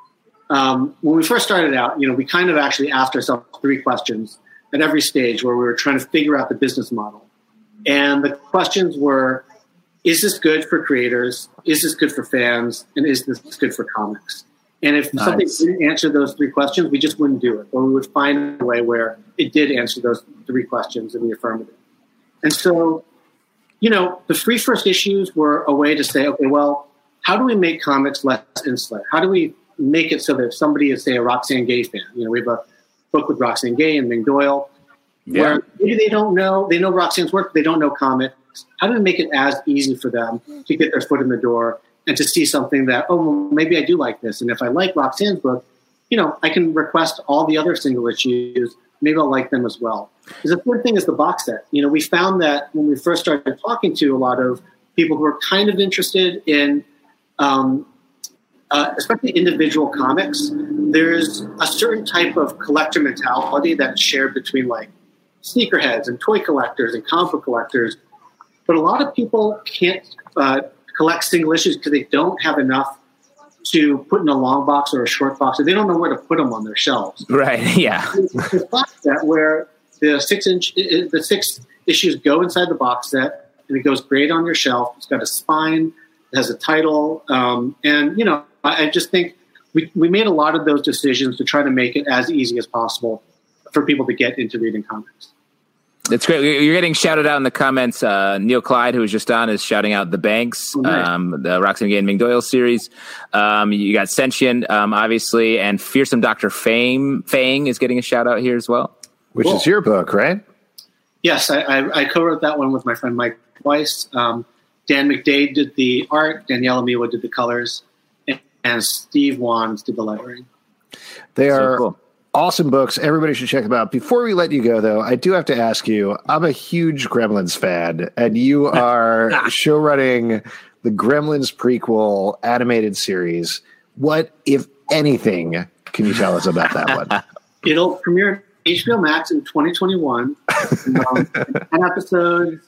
um, when we first started out, you know, we kind of actually asked ourselves three questions at every stage where we were trying to figure out the business model. And the questions were, is this good for creators? Is this good for fans? And is this good for comics? And if Nice. something didn't answer those three questions, we just wouldn't do it. Or we would find a way where it did answer those three questions in the affirmative. And so, you know, the free first issues were a way to say, okay, well, how do we make comics less insular? How do we make it so that if somebody is, say, a Roxane Gay fan, you know, we have a book with Roxane Gay and Ming Doyle, Yeah. where maybe they don't know, they know Roxane's work, but they don't know comics. How do we make it as easy for them to get their foot in the door and to see something that, oh, well, maybe I do like this. And if I like Roxane's book, you know, I can request all the other single issues. Maybe I'll like them as well. Because the third thing is the box set. You know, we found that when we first started talking to a lot of people who were kind of interested in, um, uh, especially individual comics, there's a certain type of collector mentality that's shared between like sneakerheads and toy collectors and comic book collectors. But a lot of people can't uh, collect single issues because they don't have enough to put in a long box or a short box, or they don't know where to put them on their shelves. Right. Yeah. There's a box set where the six inch, the six issues go inside the box set, and it goes great on your shelf. It's got a spine, it has a title, um, and you know, I, I just think we we made a lot of those decisions to try to make it as easy as possible for people to get into reading comics. That's great. You're getting shouted out in the comments. Uh, Neil Clyde, who was just on, is shouting out The Banks, Oh, nice. um, the Roxane Gay and Ming Doyle series. Um, you got Sentient, um, obviously, and Fearsome Doctor Fame, Fang is getting a shout out here as well. Which Cool. is your book, right? Yes, I, I, I co-wrote that one with my friend Mike Weiss. Um, Dan McDade did the art, Daniela Miwa did the colors, and, and Steve Wands did the lettering. They So are cool. awesome books. Everybody should check them out. Before we let you go, though, I do have to ask you, I'm a huge Gremlins fan, and you are show running the Gremlins prequel animated series. What, if anything, can you tell us about that one? It'll premiere H B O Max in twenty twenty-one, um, ten episodes,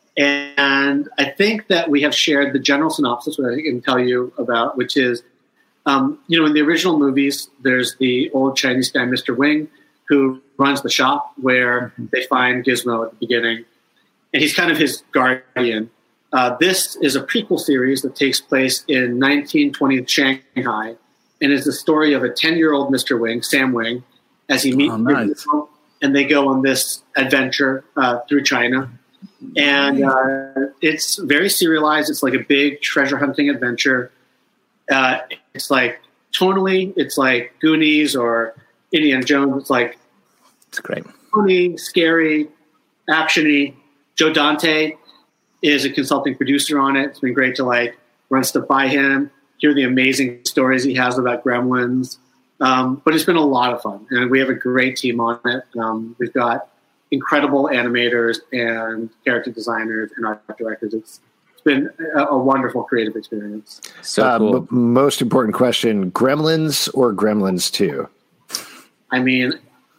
and I think that we have shared the general synopsis, which I can tell you about, which is, um, you know, in the original movies, there's the old Chinese guy, Mister Wing, who runs the shop where they find Gizmo at the beginning, and he's kind of his guardian. Uh, this is a prequel series that takes place in nineteen twenty Shanghai, and is the story of a ten-year-old Mister Wing, Sam Wing, as he meets Oh, nice. Gizmo, and they go on this adventure uh, through China. And uh, it's very serialized. It's like a big treasure hunting adventure. Uh, it's like tonally, it's like Goonies or Indiana Jones. It's like It's great. funny, scary, actiony. Joe Dante is a consulting producer on it. It's been great to like run stuff by him, hear the amazing stories he has about Gremlins. Um, but it's been a lot of fun, and we have a great team on it. Um, we've got incredible animators and character designers and art directors. It's, it's been a, a wonderful creative experience. So Uh, cool. m- most important question, Gremlins or Gremlins two? I mean,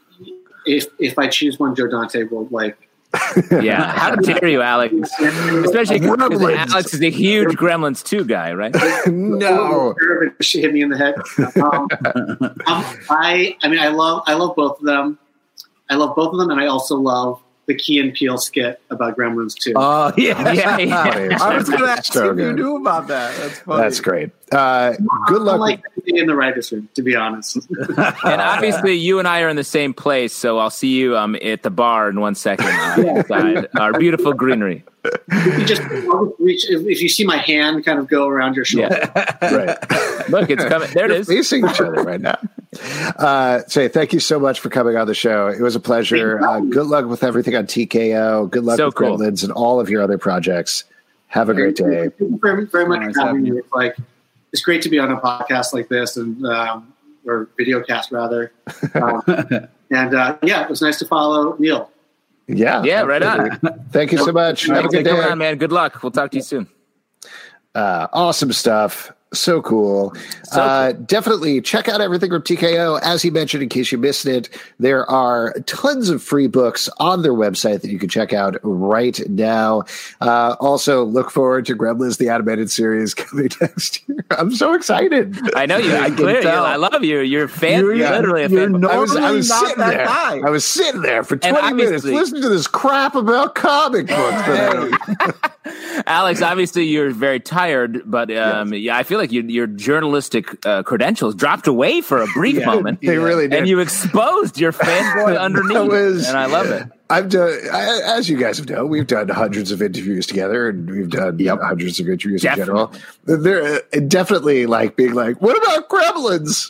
if if I choose one, Joe Dante will like. Yeah. How dare you, Alex? Especially because Gremlins. Alex is a huge Gremlins two guy, right? No. She hit me in the head. Um, um, I, I mean, I love, I love both of them. I love both of them, and I also love the Key and Peele skit about Gremlins too. Oh, yeah. Yeah, yeah. Funny. I was going to ask So if you good. knew about that. That's funny. That's great. Uh, good luck. I like being in the writer's room, to be honest. And obviously, you and I are in the same place, so I'll see you um, at the bar in one second uh, outside our beautiful greenery. If you just reach, if, if you see my hand kind of go around your shoulder. Yeah. Right. Look, it's coming. There it You're is. facing each other right now. Uh, Say, thank you so much for coming on the show. It was a pleasure. Uh, good luck with everything on T K O. Good luck So with cool. Gremlins and all of your other projects. Have a great day. Thank you very, very much Nice for having having me. It's like it's great to be on a podcast like this, and um, or video cast rather. Um, and uh, yeah, it was nice to follow Neil. Yeah. Yeah, right on. Thank you so much. Have a good Stick day. around, man. Good luck. We'll talk to you soon. Uh, awesome stuff. So cool. So uh, definitely check out everything from T K O. As he mentioned, in case you missed it, there are tons of free books on their website that you can check out right now. Uh, also, look forward to Gremlins, the animated series, coming next year. I'm so excited. I know you. I, can clear, tell. I love you. You're a fan. You're- You're, literally a you're fan. no- I was, I was Normally not sitting that there. guy. I was sitting there for And twenty minutes obviously- listening to this crap about comic books. that I- Alex, obviously you're very tired, but um, yeah, I feel like your your journalistic uh, credentials dropped away for a brief moment, they really did. and you exposed your fanboy underneath, was- and I love it. I've done, I, as you guys have known, we've done hundreds of interviews together, and we've done hundreds of interviews Definitely. in general. They're uh, definitely like being like, "What about Gremlins?"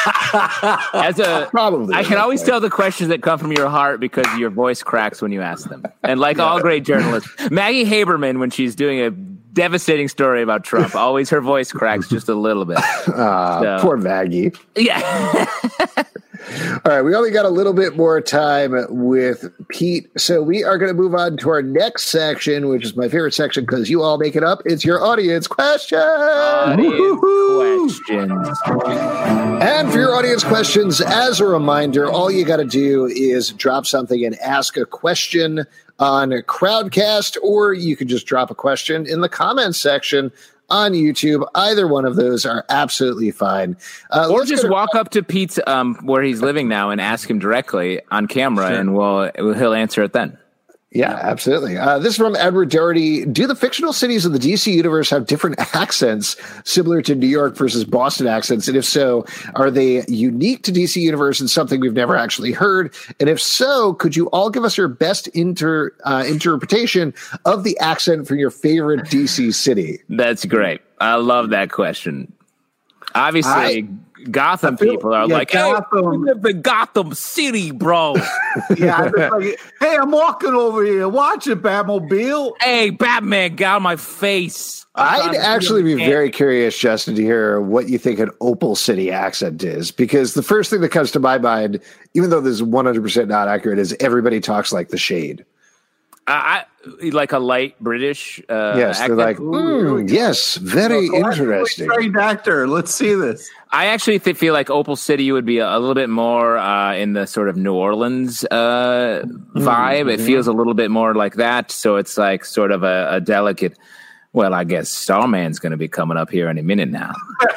As a Probably. I can always tell the questions that come from your heart because your voice cracks when you ask them. And like all great journalists, Maggie Haberman, when she's doing a devastating story about Trump, always her voice cracks just a little bit. Uh, So- Poor Maggie. Yeah. All right, we only got a little bit more time with Pete, so we are going to move on to our next section, which is my favorite section because you all make it up. It's your audience question. Audience questions. And for your audience questions, as a reminder, all you got to do is drop something and ask a question on Crowdcast, or you can just drop a question in the comments section on YouTube. Either one of those are absolutely fine. Uh, Or let's just go to- walk up to Pete's um, where he's living now and ask him directly on camera, and we'll he'll answer it then. Yeah, absolutely. Uh, this is from Edward Doherty. Do the fictional cities of the D C universe have different accents similar to New York versus Boston accents? And if so, are they unique to D C universe and something we've never actually heard? And if so, could you all give us your best inter uh, interpretation of the accent from your favorite D C city? That's great. I love that question. Obviously, I- Gotham feel- people are yeah, like, Gotham- hey, we live in Gotham City, bro. Yeah, I'm just like, hey, I'm walking over here. Watch it, Batmobile. Hey, Batman, get out of my face. I'm I'd trying to actually be see very curious, Justin, to hear what you think an Opal City accent is, because the first thing that comes to my mind, even though this is one hundred percent not accurate, is everybody talks like the Shade. I, I like a light British. Uh, Yes, they're accent. like, Ooh. "Mm, yes, very interesting. Trained actor. Let's see this. I actually th- feel like Opal City would be a, a little bit more uh, in the sort of New Orleans uh, vibe. Mm-hmm. It feels a little bit more like that. So it's like sort of a, a delicate. Well, I guess Starman's going to be coming up here any minute now.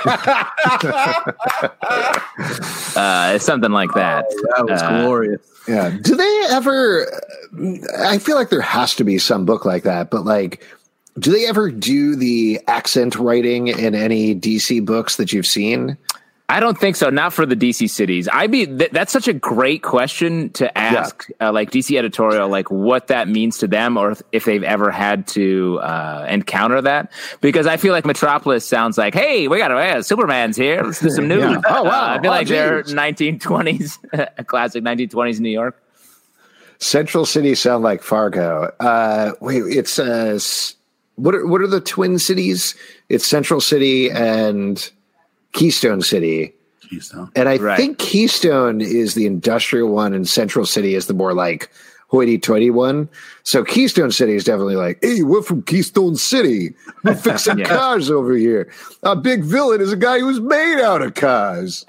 uh, it's something like that. That was Uh, glorious. Yeah. Do they ever? I feel like there has to be some book like that, but like, do they ever do the accent writing in any D C books that you've seen? I don't think so. Not for the D C cities. I be th- that's such a great question to ask, uh, like D C editorial, like what that means to them, or if, if they've ever had to uh, encounter that. Because I feel like Metropolis sounds like, hey, we got uh, Superman's here. Let's do some news. Yeah. Oh, wow. Uh, I feel Oh, like they're geez. nineteen twenties, a classic nineteen twenties New York. Central City sound like Fargo. Uh, wait, it's uh, s- what are what are the twin cities? It's Central City and Keystone City. Keystone. And I Right. think Keystone is the industrial one, and Central City is the more like hoity-toity one. So Keystone City is definitely like, hey, we're from Keystone City. We're fixing Yeah. cars over here. Our big villain is a guy who's made out of cars.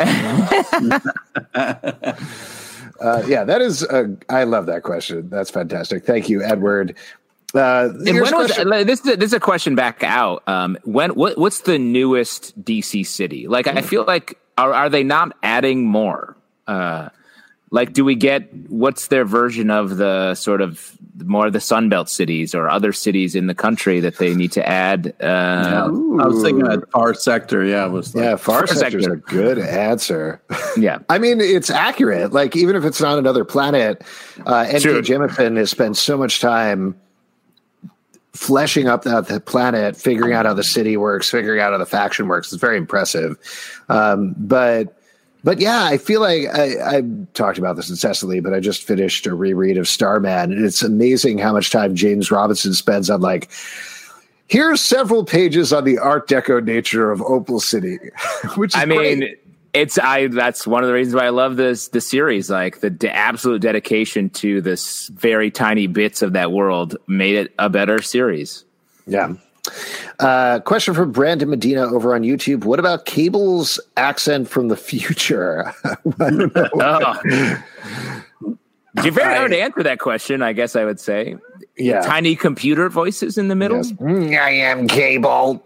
uh, yeah, that is. A, I love that question. That's fantastic. Thank you, Edward. Uh, And here's when a was question- like, this? Is a, this is a question back out. Um, when what? What's the newest D C city? Like, I feel like are are they not adding more? Uh, Like, do we get what's their version of the sort of more of the Sunbelt cities or other cities in the country that they need to add? Uh, yeah, I was thinking that Far Sector. Yeah, it was like, yeah, Far, Far Sector is a good answer. Yeah, I mean, it's accurate. Like, even if it's not another planet, uh, N K sure. Jemisin has spent so much time fleshing up that the planet, figuring out how the city works, figuring out how the faction works. It's very impressive. Um, but. But yeah, I feel like I, I talked about this incessantly, but I just finished a reread of Starman, and it's amazing how much time James Robinson spends on like, here's several pages on the Art Deco nature of Opal City, which is I mean, great. it's I. That's one of the reasons why I love this the series. Like the de- absolute dedication to this very tiny bits of that world made it a better series. Yeah. Uh, question from Brandon Medina over on YouTube. What about Cable's accent from the future? oh. It's very hard to answer that question, I guess I would say. Yeah. Tiny computer voices in the middle. Yes. Mm, I am Cable.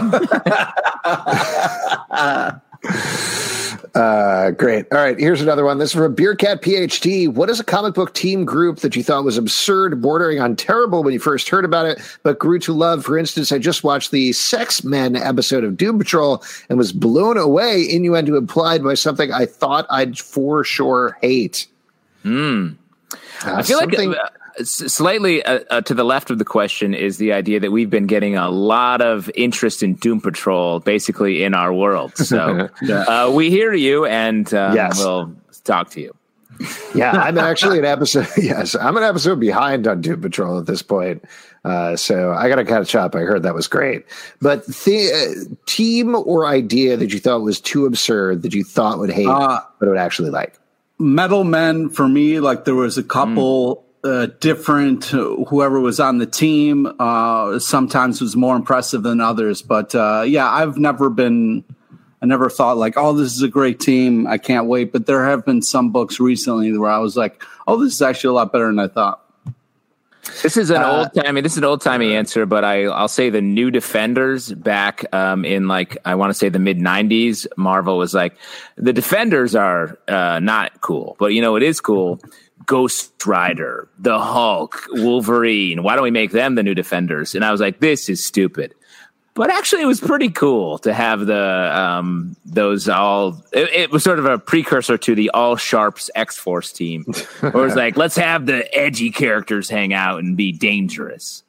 Uh, great. All right. Here's another one. This is from Beercat PhD. What is a comic book team group that you thought was absurd, bordering on terrible when you first heard about it, but grew to love? For instance, I just watched the Sex Men episode of Doom Patrol and was blown away, innuendo implied, by something I thought I'd for sure hate. Mm. Uh, I feel something- like uh, slightly uh, uh, to the left of the question is the idea that we've been getting a lot of interest in Doom Patrol basically in our world. So Yeah. uh, we hear you, and um, Yes. we'll talk to you. Yeah, I'm actually an episode. Yes, I'm an episode behind on Doom Patrol at this point. Uh, so I got to catch up. I heard that was great. But the uh, team or idea that you thought was too absurd that you thought would hate, Uh, but would actually like? Metal Men for me, like there was a couple mm. uh, different, uh, whoever was on the team, uh, sometimes was more impressive than others. But uh, yeah, I've never been, I never thought like, oh, this is a great team. I can't wait. But there have been some books recently where I was like, oh, this is actually a lot better than I thought. This is an Uh, old time. I mean, this is an old timey answer, but I, I'll say the New Defenders back um, in like I want to say the mid nineties. Marvel was like, the Defenders are uh, not cool, but you know it is cool. Ghost Rider, the Hulk, Wolverine. Why don't we make them the New Defenders? And I was like, this is stupid. But actually, it was pretty cool to have the um, those all. It, it was sort of a precursor to the All Sharps X Force team, where it was like, let's have the edgy characters hang out and be dangerous.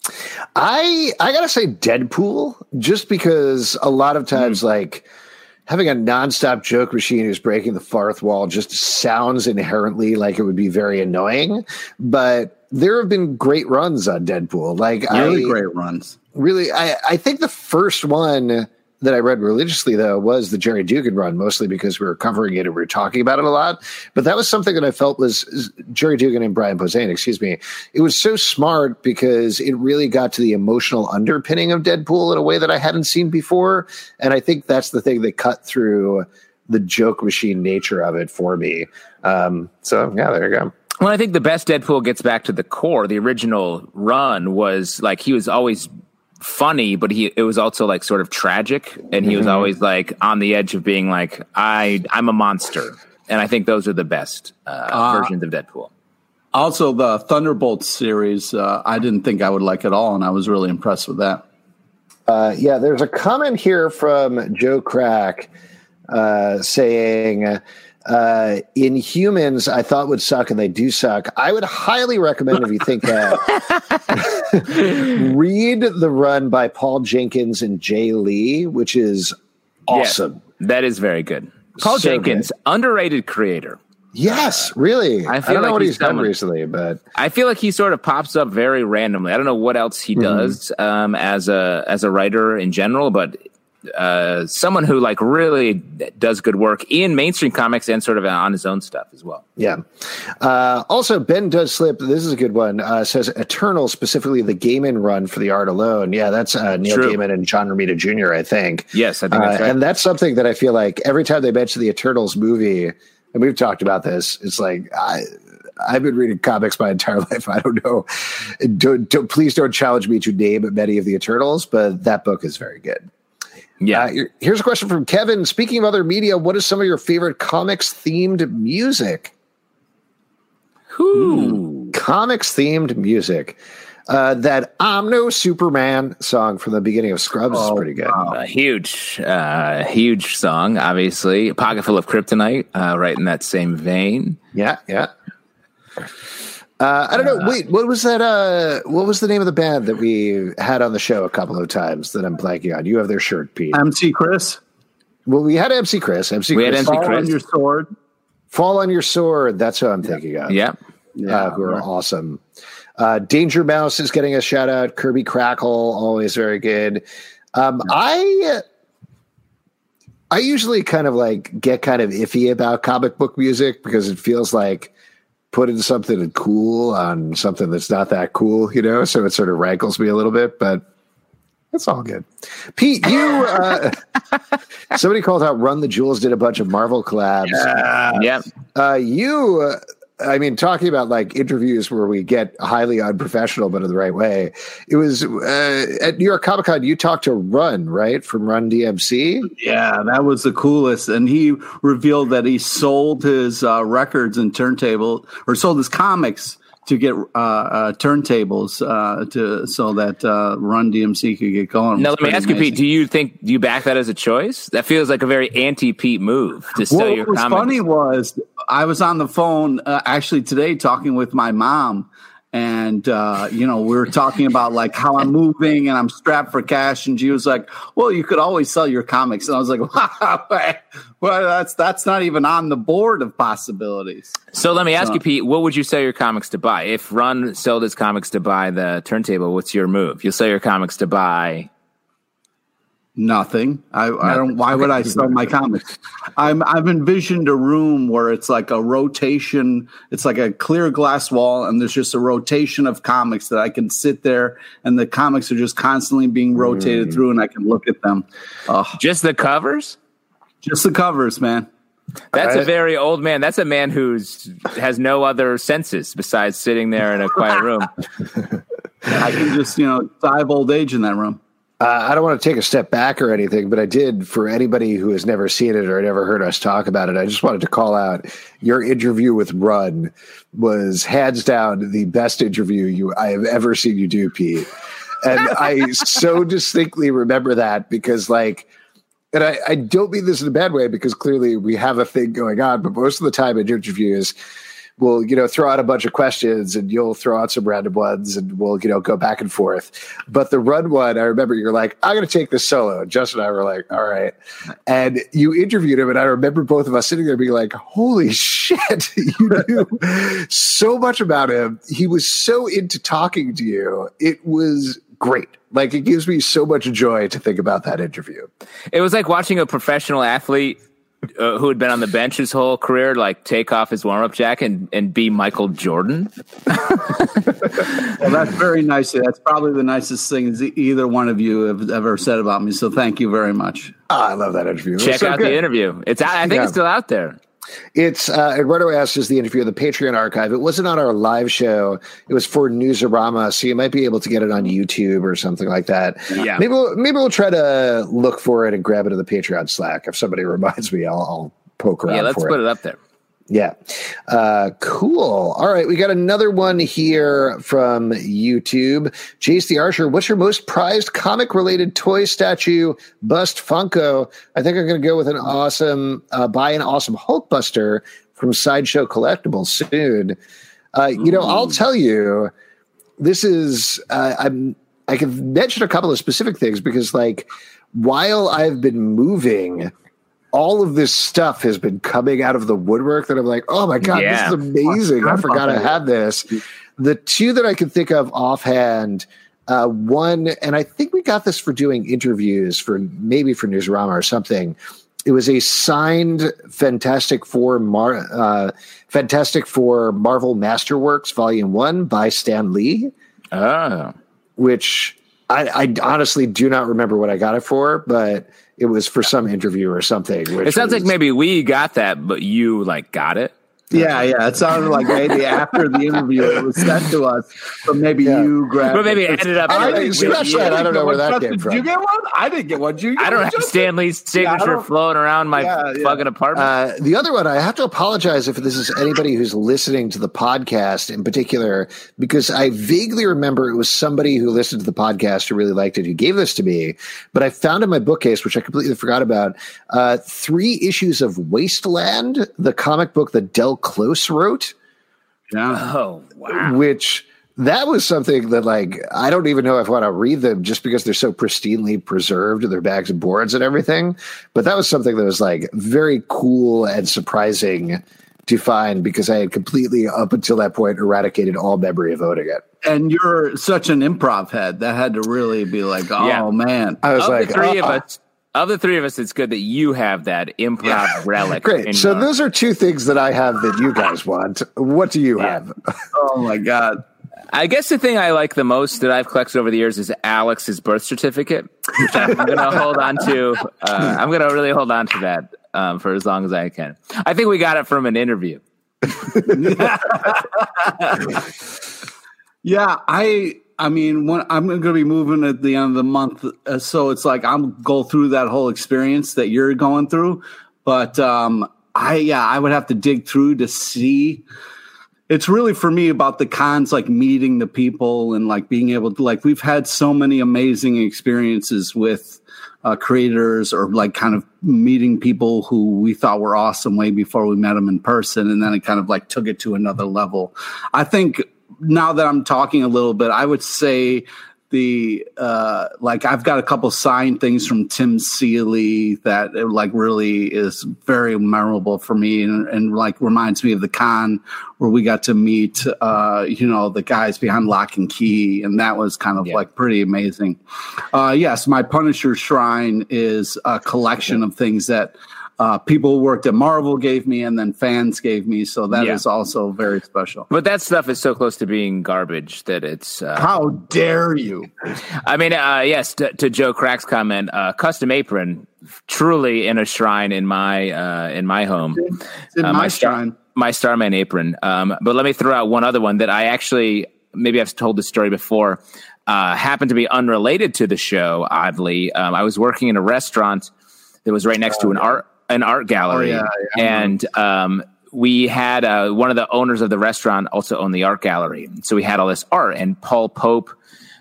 I I gotta say Deadpool, just because a lot of times, mm. like having a nonstop joke machine who's breaking the fourth wall just sounds inherently like it would be very annoying. But there have been great runs on Deadpool, like really I, great runs. Really, I, I think the first one that I read religiously, though, was the Jerry Dugan run, mostly because we were covering it and we were talking about it a lot. But that was something that I felt was Jerry Dugan and Brian Posehn, excuse me. It was so smart because it really got to the emotional underpinning of Deadpool in a way that I hadn't seen before. And I think that's the thing that cut through the joke machine nature of it for me. Um, so, yeah, there you go. Well, I think the best Deadpool gets back to the core. The original run was like he was always funny, but he it was also like sort of tragic, and he mm-hmm. was always like on the edge of being like I I'm a monster, and I think those are the best uh, uh, versions of Deadpool. Also, the Thunderbolts series, uh, I didn't think I would like at all, and I was really impressed with that. Uh, yeah, there's a comment here from Joe Crack uh, saying. Uh, Inhumans, I thought would suck, and they do suck. I would highly recommend, if you think that, read the run by Paul Jenkins and Jay Lee, which is awesome. Yeah, that is very good. Paul so Jenkins, good. Underrated creator. Yes, really. I, feel I don't like know what he's, he's done someone, recently, but I feel like he sort of pops up very randomly. I don't know what else he does mm-hmm. um, as a as a writer in general, but. Uh, someone who like really does good work in mainstream comics and sort of on his own stuff as well. Yeah. Uh, also, Ben Does Slip. This is a good one. Uh, says Eternal, specifically the Gaiman run for the art alone. Yeah, that's uh, Neil True. Gaiman and John Romita Junior I think. Yes, I think that's uh, right. And that's something that I feel like every time they mention the Eternals movie, and we've talked about this, it's like I. I've been reading comics my entire life. I don't know. Don't, don't, please don't challenge me to name many of the Eternals, but that book is very good. Yeah. Uh, here's a question from Kevin. Speaking of other media, what is some of your favorite comics themed music? Ooh. Comics themed music. Uh, that I'm No Superman song from the beginning of Scrubs Oh, is pretty good. wow. A huge, uh, huge song, obviously. Pocket Full of Kryptonite, uh, right in that same vein. Yeah, yeah. Uh, I don't know. Wait, what was that? Uh, what was the name of the band that we had on the show a couple of times that I'm blanking on? You have their shirt, Pete. M C Chris, Well, we had M C Chris. M C We had Chris. M C Fall Chris. on Your Sword. Fall on Your Sword. That's who I'm thinking of. Yeah. uh, who are awesome. Uh, Danger Mouse is getting a shout out. Kirby Crackle, always very good. Um, I I usually kind of like get kind of iffy about comic book music because it feels like putting something cool on something that's not that cool, you know. So it sort of rankles me a little bit, but it's all good. Pete, you uh, somebody called out Run the Jewels did a bunch of Marvel collabs. Yeah. Yeah. Uh, you, uh, I mean, talking about like interviews where we get highly unprofessional, but in the right way. It was uh, at New York Comic Con. You talked to Run, right, from Run D M C. Yeah, that was the coolest. And he revealed that he sold his uh, records and turntable, or sold his comics to get uh, uh, turntables uh, to so that uh, Run D M C could get going. Now, It's let me pretty ask you, amazing. Pete, do you think, do you back that as a choice? That feels like a very anti-Pete move to sell Well, your what was comics. funny was I was on the phone uh, actually today talking with my mom, and uh, you know, we were talking about like how I'm moving and I'm strapped for cash, and she was like, "Well, you could always sell your comics," and I was like, "Wow, well, that's that's not even on the board of possibilities." So let me ask So- you, Pete, what would you sell your comics to buy? If Run sold his comics to buy the turntable, what's your move? You'll sell your comics to buy... Nothing. I, I don't. Why would I sell my comics? I'm. I've envisioned a room where it's like a rotation. It's like a clear glass wall, and there's just a rotation of comics that I can sit there, and the comics are just constantly being rotated through, and I can look at them. Oh, Just the covers? just the covers, man. That's I- a very old man. That's a man who's has no other senses besides sitting there in a quiet room. I can just, you know, die of old age in that room. Uh, I don't want to take a step back or anything, but I did, for anybody who has never seen it or never heard us talk about it, I just wanted to call out your interview with Run was hands down the best interview you I have ever seen you do, Pete. And I so distinctly remember that because, like, and I, I don't mean this in a bad way because clearly we have a thing going on, but most of the time in interviews, we'll, you know, throw out a bunch of questions and you'll throw out some random ones and we'll, you know, go back and forth. But the Run one, I remember you're like, I'm going to take this solo. And Justin and I were like, all right. And you interviewed him. And I remember both of us sitting there being like, holy shit, you knew so much about him. He was so into talking to you. It was great. Like, it gives me so much joy to think about that interview. It was like watching a professional athlete uh, who had been on the bench his whole career, like take off his warm-up jacket and, and be Michael Jordan. Well, that's very nice. That's probably the nicest thing either one of you have ever said about me. So thank you very much. Oh, I love that interview. It was Check so out good. the interview. It's out, I think Yeah. it's still out there. It's uh, Eduardo asked is the interview in the Patreon archive. It wasn't on our live show. It was for Newsarama, so you might be able to get it on YouTube or something like that. Yeah. Maybe we'll, maybe we'll try to look for it and grab it in the Patreon Slack. If somebody reminds me, I'll, I'll poke around Yeah, let's for put it. it up there. Yeah. Uh, cool. All right. We got another one here from YouTube. Jace the Archer, what's your most prized comic related toy, statue, bust, Funko? I think I'm going to go with an awesome, uh, buy an awesome Hulkbuster from Sideshow Collectibles soon. Uh, you know, I'll tell you, this is, uh, I'm, I can mention a couple of specific things because, like, while I've been moving, all of this stuff has been coming out of the woodwork that I'm like, oh my God, Yeah. this is amazing. I forgot I had this. The two that I can think of offhand, uh, one, and I think we got this for doing interviews for maybe for Newsarama or something. It was a signed Fantastic Four, Mar- uh, Fantastic Four Marvel Masterworks Volume One by Stan Lee, Oh. which I, I honestly do not remember what I got it for, but it was for some interview or something. Which It sounds was, like maybe we got that, but you like got it. Yeah, yeah. It sounded like maybe after the interview it was sent to us, but maybe yeah. you grabbed But maybe it. it ended up. I didn't scratch that. I don't know where that came Did from. you get one? I didn't get one. Did you get I don't one, have Justin? Stanley's signature yeah, floating around my yeah, yeah. fucking apartment. Uh, the other one, I have to apologize if this is anybody who's listening to the podcast in particular, because I vaguely remember it was somebody who listened to the podcast who really liked it, who gave this to me. But I found in my bookcase, which I completely forgot about, uh, three issues of Wasteland, the comic book that Del Close wrote. Yeah. Oh, wow. Which that was something that, like, I don't even know if I want to read them just because they're so pristinely preserved in their bags and boards and everything. But that was something that was, like, very cool and surprising to find because I had completely, up until that point, eradicated all memory of owning it. And you're such an improv head. That had to really be like, oh, Yeah. man. I was of like, the three uh, of us, of the three of us, it's good that you have that improv Yeah. relic. great. in So your- those are two things that I have that you guys want. What do you Yeah. have? Oh, my God. I guess the thing I like the most that I've collected over the years is Alex's birth certificate, which I'm going to hold on to. Uh, I'm going to really hold on to that um, for as long as I can. I think we got it from an interview. Yeah, I I mean, when I'm going to be moving at the end of the month, uh, so it's like I'm go through that whole experience that you're going through. But um, I yeah, I would have to dig through to see. It's really for me about the cons, like meeting the people and like being able to like we've had so many amazing experiences with uh, creators or like kind of meeting people who we thought were awesome way before we met them in person, and then it kind of like took it to another level. I think. Now that I'm talking a little bit, I would say the uh, like I've got a couple signed things from Tim Seeley that it, like really is very memorable for me and, and like reminds me of the con where we got to meet uh, you know the guys behind Lock and Key, and that was kind of Yeah. like pretty amazing. Uh, yes, my Punisher Shrine is a collection of things that. Uh, people who worked at Marvel gave me, and then fans gave me. So that Yeah. is also very special. But that stuff is so close to being garbage that it's. Uh, How dare you? I mean, uh, yes, to, to Joe Crack's comment, uh, custom apron, truly in a shrine in my uh, in my home. It's in Uh, my Star- shrine. my Starman apron. Um, but let me throw out one other one that I actually, maybe I've told this story before, uh, happened to be unrelated to the show, oddly. Um, I was working in a restaurant that was right next to an art an art gallery. Oh, yeah, yeah. And um, we had uh, one of the owners of the restaurant also owned the art gallery. So we had all this art, and Paul Pope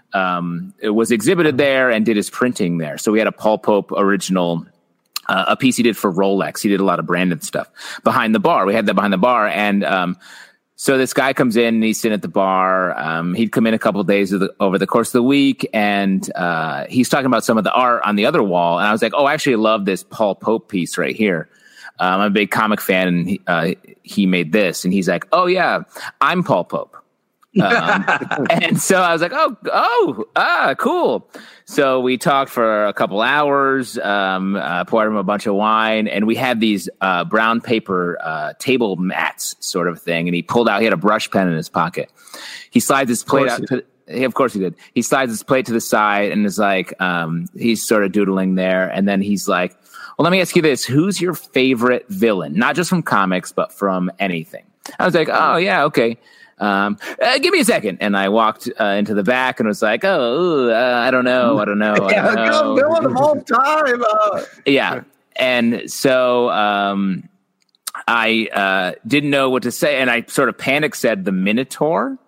um, it was exhibited there and did his printing there. So we had a Paul Pope original Uh, a piece he did for Rolex. He did a lot of branded stuff behind the bar. We had that behind the bar. And um, so this guy comes in and he's sitting at the bar. Um, he'd come in a couple of days of the, over the course of the week. And uh, he's talking about some of the art on the other wall. And I was like, oh, I actually love this Paul Pope piece right here. Um, I'm a big comic fan. And he, uh, he made this. And he's like, oh, yeah, I'm Paul Pope. um, and so I was like, oh, oh, ah, cool. So we talked for a couple hours, um, uh, poured him a bunch of wine, and we had these uh, brown paper uh, table mats sort of thing. And he pulled out, he had a brush pen in his pocket. He slides his plate out. To, he, of course he did. He slides his plate to the side and is like, um, he's sort of doodling there. And then he's like, well, let me ask you this. Who's your favorite villain? Not just from comics, but from anything. I was like, oh, yeah, okay. Um, uh, give me a second. And I walked uh, into the back and was like, oh, ooh, uh, I don't know. I don't know. I don't know. Villain of all time. Uh. Yeah. And so um, I uh, didn't know what to say. And I sort of panic said the Minotaur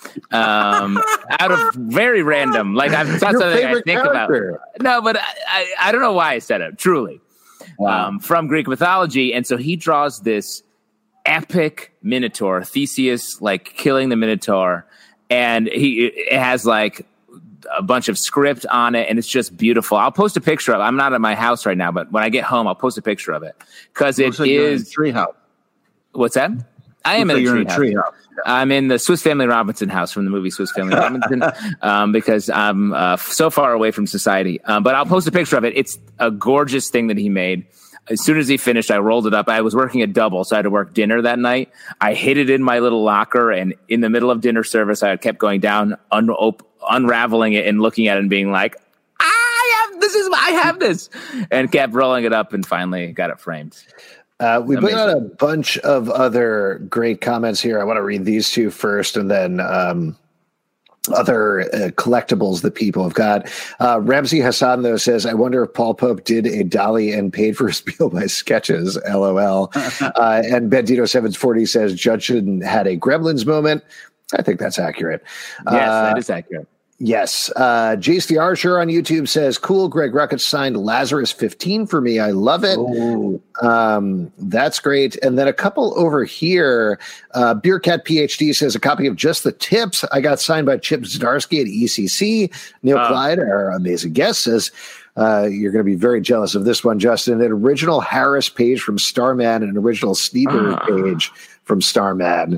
um, out of very random. Like, I've not Your something I favorite think character. about. No, but I, I, I don't know why I said it, truly. Wow. Um, from Greek mythology. And so he draws this epic Minotaur, Theseus, like killing the Minotaur, and he it has like a bunch of script on it, and it's just beautiful. I'll post a picture of it. I'm not at my house right now, but when I get home, I'll post a picture of it because it Looks like you're in a is. treehouse. What's that? I am Looks like in, you're a in a tree treehouse. I'm in the Swiss Family Robinson house from the movie Swiss Family Robinson um, because I'm uh, so far away from society. Um, but I'll post a picture of it. It's a gorgeous thing that he made. As soon as he finished, I rolled it up. I was working a double, so I had to work dinner that night. I hid it in my little locker, and in the middle of dinner service, I kept going down, un- op- unraveling it, and looking at it and being like, I have this is I have this, and kept rolling it up, and finally got it framed. Uh, we put Amazing. out a bunch of other great comments here. I want to read these two first, and then um, other uh, collectibles that people have got. Uh, Ramsey Hassan, though, says, I wonder if Paul Pope did a dolly and paid for his meal by sketches, LOL. uh, and Bandito seven forty says, Judson had a Gremlins moment. I think that's accurate. Yes, uh, that is accurate. Yes. Uh, Jace the Archer on YouTube says, cool, Greg Ruckus signed Lazarus fifteen for me. I love it. Um, that's great. And then a couple over here, uh, Beercat PhD says, a copy of Just the Tips. I got signed by Chip Zdarsky at E C C. Neil Uh, Clyde, our amazing guest, says, uh, you're going to be very jealous of this one, Justin. An original Harris page from Starman and an original Sneeber Uh. page from Starman.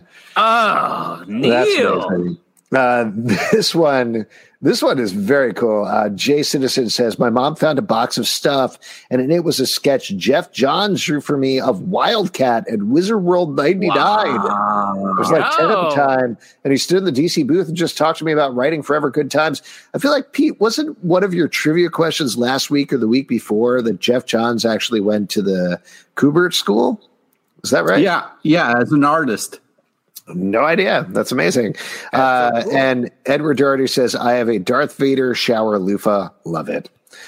Oh, That's Neil. amazing. Uh, this one, this one is very cool. Uh, Jay Citizen says, my mom found a box of stuff, and in it was a sketch Jeff Johns drew for me of Wildcat at Wizard World ninety-nine. Wow. It was like ten at the Oh. time, and he stood in the D C booth and just talked to me about writing Forever Good Times. I feel like, Pete, wasn't one of your trivia questions last week or the week before that Jeff Johns actually went to the Kubert School? Is that right? Yeah, yeah, as an artist. No idea. That's amazing. Uh, and Edward Doherty says, I have a Darth Vader shower loofah. Love it.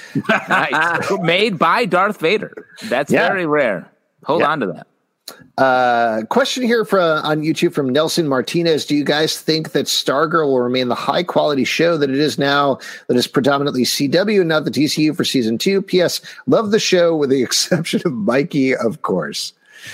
Nice. Made by Darth Vader. That's Yeah. very rare. Hold Yeah. on to that. Uh, question here from on YouTube from Nelson Martinez. Do you guys think that Stargirl will remain the high quality show that it is now, that is predominantly C W and not the D C U for season two? P S. Love the show with the exception of Mikey, of course.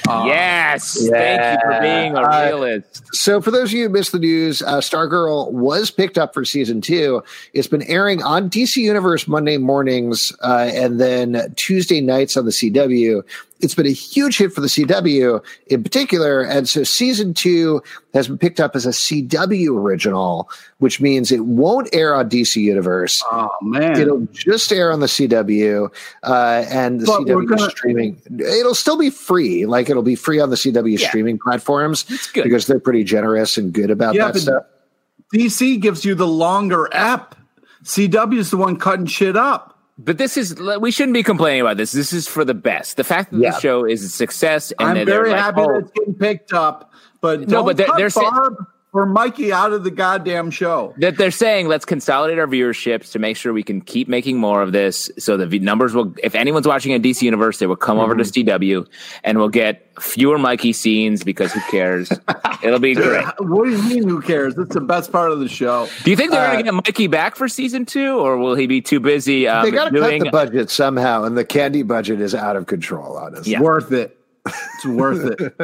yes. yeah. Thank you for being a Uh, realist. So for those of you who missed the news, uh, Stargirl was picked up for season two. It's been airing on D C Universe Monday mornings uh, and then Tuesday nights on the C W. It's been a huge hit for the C W in particular. And so season two has been picked up as a C W original, which means it won't air on D C Universe. Oh, man. It'll just air on the C W, uh, and the But C W we're gonna- streaming. It'll still be free. Like it'll be free on the C W Yeah. streaming platforms good. because they're pretty generous and good about Yeah, that but stuff. D C gives you the longer app. C W is the one cutting shit up. But this is, we shouldn't be complaining about this. This is for the best. The fact that Yeah. the show is a success and I'm they're very like, happy oh, that it's getting picked up, but No, don't but they're- cut they're saying- Barb or Mikey out of the goddamn show. that they're saying let's consolidate our viewerships to make sure we can keep making more of this so the v- numbers will, if anyone's watching at D C Universe, they will come over to C W and we'll get fewer Mikey scenes because who cares? It'll be great. What do you mean? Who cares? That's the best part of the show. Do you think they're Uh, going to get Mikey back for season two, or will he be too busy um, They got to cut doing? the budget somehow, and the candy budget is out of control, honestly. Yeah. Worth it. It's worth it.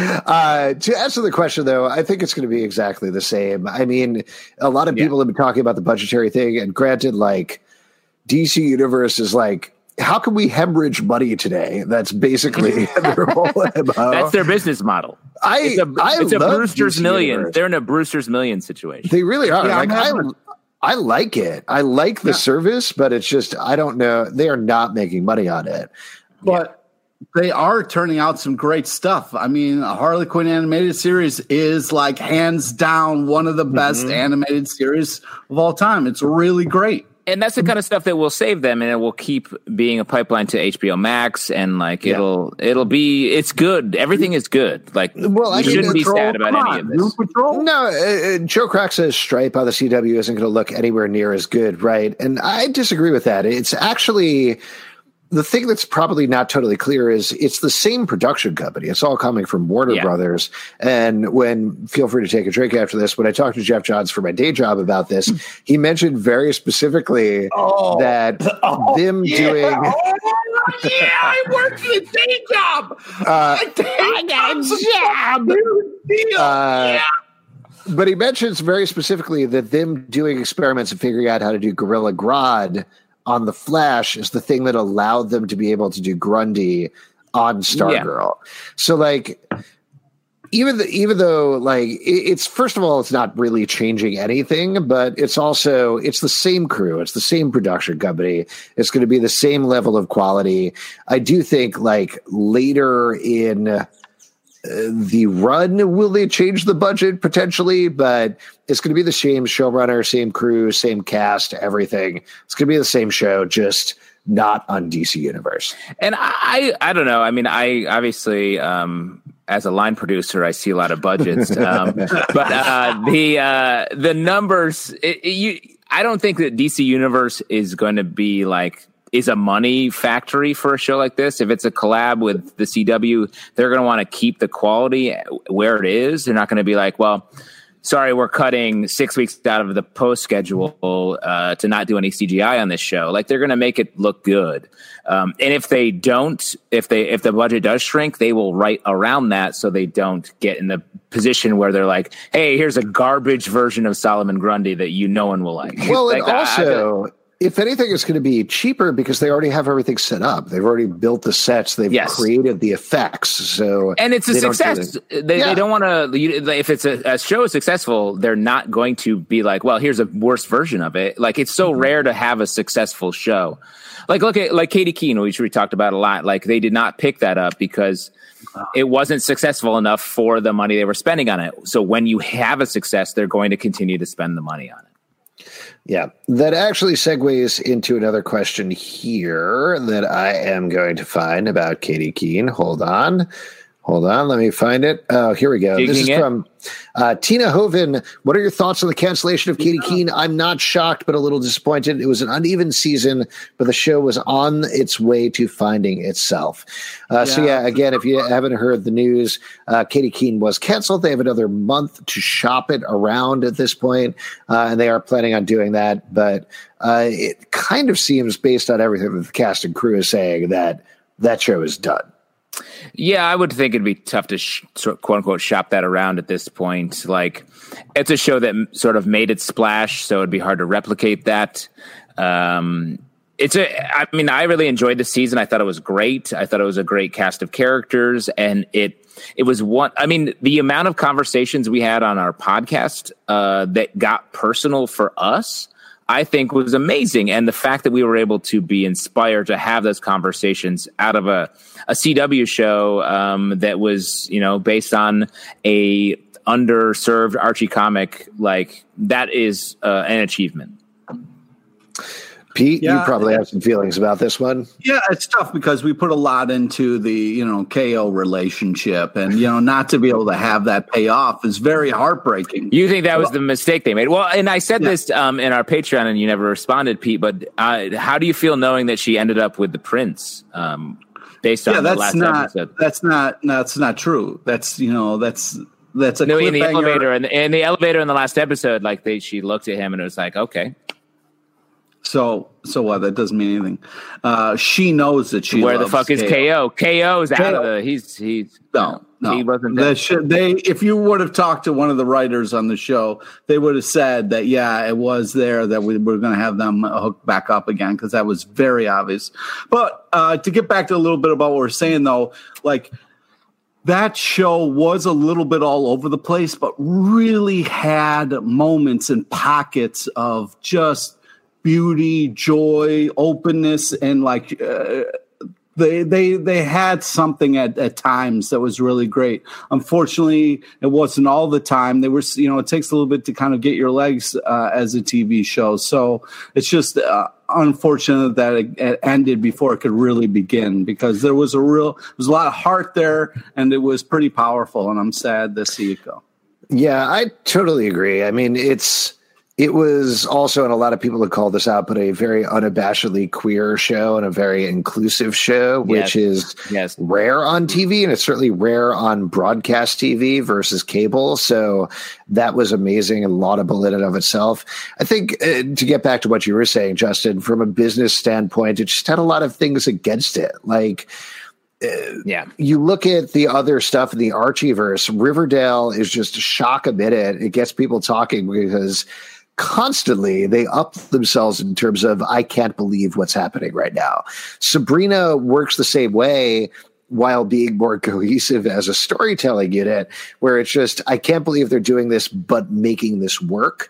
Uh, to answer the question, though, I think it's going to be exactly the same. I mean, a lot of Yeah. people have been talking about the budgetary thing, and granted, like D C Universe is like, how can we hemorrhage money today? That's basically their whole M O. That's their business model. I, It's a, I it's a love Brewster's D C Millions. Universe. They're in a Brewster's Millions situation. They really are. Yeah, like I'm I, having- I like it. I like the Yeah. service, but it's just I don't know. They are not making money on it. But they are turning out some great stuff. I mean, a Harley Quinn animated series is like hands down one of the best animated series of all time. It's really great. And that's the kind of stuff that will save them, and it will keep being a pipeline to H B O Max, and like it'll it'll be it's good. Everything is good. Like Well, I we mean, shouldn't be Patrol, sad about come any on, of this. Doom Patrol? No, uh, uh, Joe Crack says Stripe on the C W isn't going to look anywhere near as good, right? And I disagree with that. It's actually the thing that's probably not totally clear is it's the same production company. It's all coming from Warner Yeah. Brothers. And when, feel free to take a drink after this, when I talked to Jeff Johns for my day job about this, he mentioned very specifically Oh. that Oh, them yeah. doing. Oh, yeah, I worked a day job. Uh, I got a job. Uh, yeah. But he mentions very specifically that them doing experiments and figuring out how to do Gorilla Grodd on the Flash is the thing that allowed them to be able to do Grundy on Stargirl. So like even the, even though like it, it's first of all it's not really changing anything, but it's also it's the same crew, it's the same production company, it's going to be the same level of quality. I do think like later in uh, the run. Will they change the budget potentially? But it's going to be the same showrunner, same crew, same cast, everything. It's going to be the same show, just not on D C Universe. And I, I don't know. I mean, I obviously, um, as a line producer, I see a lot of budgets, um, but uh, the uh, the numbers. It, it, you, I don't think that D C Universe is going to be like is a money factory for a show like this. If it's a collab with the C W, they're going to want to keep the quality where it is. They're not going to be like, well, sorry, we're cutting six weeks out of the post schedule uh, to not do any C G I on this show. Like, they're going to make it look good. Um, and if they don't, if they if the budget does shrink, they will write around that so they don't get in the position where they're like, hey, here's a garbage version of Solomon Grundy that you no one will like. Well, like, and also, I, if anything, it's going to be cheaper because they already have everything set up. They've already built the sets. They've yes. created the effects. So and it's a they success. Don't do they, yeah. they don't want to. If it's a, a show is successful, they're not going to be like, well, here's a worse version of it. Like, it's so mm-hmm. rare to have a successful show. Like, look at like Katie Keene, which we talked about a lot. Like, they did not pick that up because it wasn't successful enough for the money they were spending on it. So when you have a success, they're going to continue to spend the money on it. Yeah, that actually segues into another question here that I am going to find about Katie Keene. Hold on. Hold on. Let me find it. Oh, here we go. Digging this is it? from uh, Tina Hoven. What are your thoughts on the cancellation of Katie Keene? I'm not shocked, but a little disappointed. It was an uneven season, but the show was on its way to finding itself. Uh, yeah. So, yeah, again, if you haven't heard the news, uh, Katie Keene was canceled. They have another month to shop it around at this point, uh, and they are planning on doing that. But uh, it kind of seems, based on everything that the cast and crew is saying, that that show is done. Yeah, I would think it'd be tough to sh- quote unquote shop that around at this point. Like, it's a show that m- sort of made its splash, so it'd be hard to replicate that. Um, it's a, I mean, I really enjoyed the season. I thought it was great. I thought it was a great cast of characters, and it it was one. I mean, the amount of conversations we had on our podcast uh, that got personal for us, I think, was amazing. And the fact that we were able to be inspired to have those conversations out of a, a C W show um, that was, you know, based on a underserved Archie comic, like, that is uh, an achievement. Pete, yeah, you probably have some feelings about this one. Yeah, it's tough because we put a lot into the, you know, K O relationship, and, you know, not to be able to have that pay off is very heartbreaking. You think that was the mistake they made? Well, and I said yeah. this um, in our Patreon, and you never responded, Pete, but uh, how do you feel knowing that she ended up with the prince um, based on yeah, the that's last not, episode? That's not, that's not true. That's, you know, that's, that's a no, in the cliffhanger. elevator, in the, in the elevator in the last episode, like, they, she looked at him and it was like, okay. So, so what? That doesn't mean anything. Uh, she knows that she. Where loves the fuck is K O? K O's out of the. He's he's no, no. He wasn't. The sh- they, if you would have talked to one of the writers on the show, they would have said that yeah, it was there that we were going to have them hooked back up again because that was very obvious. But uh, to get back to a little bit about what we're saying though, like. That show was a little bit all over the place, but really had moments and pockets of just beauty, joy, openness, and like uh, they they they had something at, at times that was really great. Unfortunately, it wasn't all the time. They were, you know, it takes a little bit to kind of get your legs uh, as a T V show. So it's just uh, unfortunate that it, it ended before it could really begin because there was a real, there was a lot of heart there, and it was pretty powerful. And I'm sad to see it go. Yeah, I totally agree. I mean, it's. It was also, and a lot of people have called this out, but a very unabashedly queer show and a very inclusive show, which yes. is yes. rare on T V, and it's certainly rare on broadcast T V versus cable. So that was amazing and laudable in and of itself. I think uh, to get back to what you were saying, Justin, from a business standpoint, it just had a lot of things against it. Like, Uh, yeah, you look at the other stuff in the Archieverse, Riverdale is just a shock a minute. It gets people talking because constantly they up themselves in terms of, I can't believe what's happening right now. Sabrina works the same way while being more cohesive as a storytelling unit, where it's just, I can't believe they're doing this, but making this work.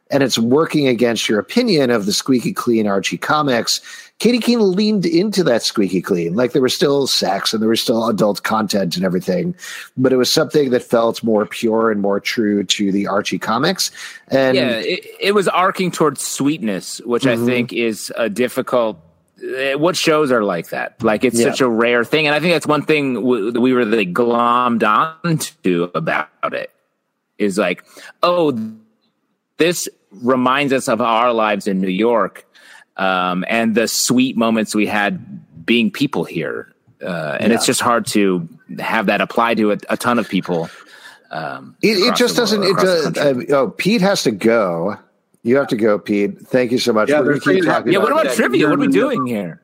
and it's working against your opinion of the squeaky clean Archie comics, Katie Keene leaned into that squeaky clean. Like there was still sex and there was still adult content and everything, but it was something that felt more pure and more true to the Archie comics. And yeah, it, it was arcing towards sweetness, which mm-hmm. I think is a difficult. What shows are like that? Like it's yeah. such a rare thing, and I think that's one thing w- we were really glommed onto about it. Is like, oh, this reminds us of our lives in New York. Um, and the sweet moments we had being people here. Uh, and yeah. it's just hard to have that apply to a, a ton of people. Um, it, it just doesn't, it does, uh, oh, Pete has to go. You have to go, Pete. Thank you so much. Yeah, We're keep talking yeah about what about that. trivia? What are we doing here?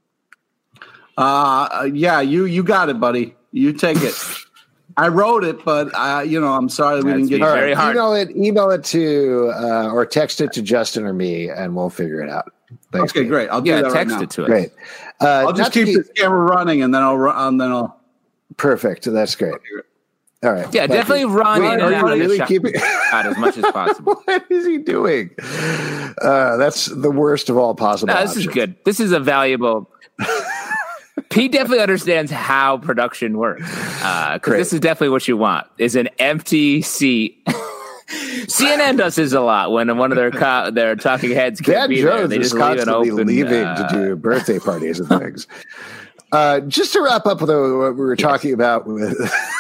Uh, yeah, you, you got it, buddy. You take it. I wrote it, but I, you know, I'm sorry we didn't get it. Very hard. Email it, email it to, uh, or text it to Justin or me, and we'll figure it out. Thanks, okay, Pete. great. I'll do yeah, that text right now. it to us. Great. Uh, I'll just keep keep this camera running, and then I'll run. And then I'll. Perfect. That's great. All right. Yeah, definitely you. run Wait, in are and you out of really the shot keeping as much as possible. What is he doing? Uh, that's the worst of all possible. No, this options. is good. This is a valuable. Pete definitely understands how production works, because uh, this is definitely what you want: is an empty seat. C N N does this a lot when one of their co- their talking heads can't Dan be Jones there. They is just leave it constantly open, leaving uh, to do birthday parties and things. Uh, just to wrap up, though, what we were talking yes. about with.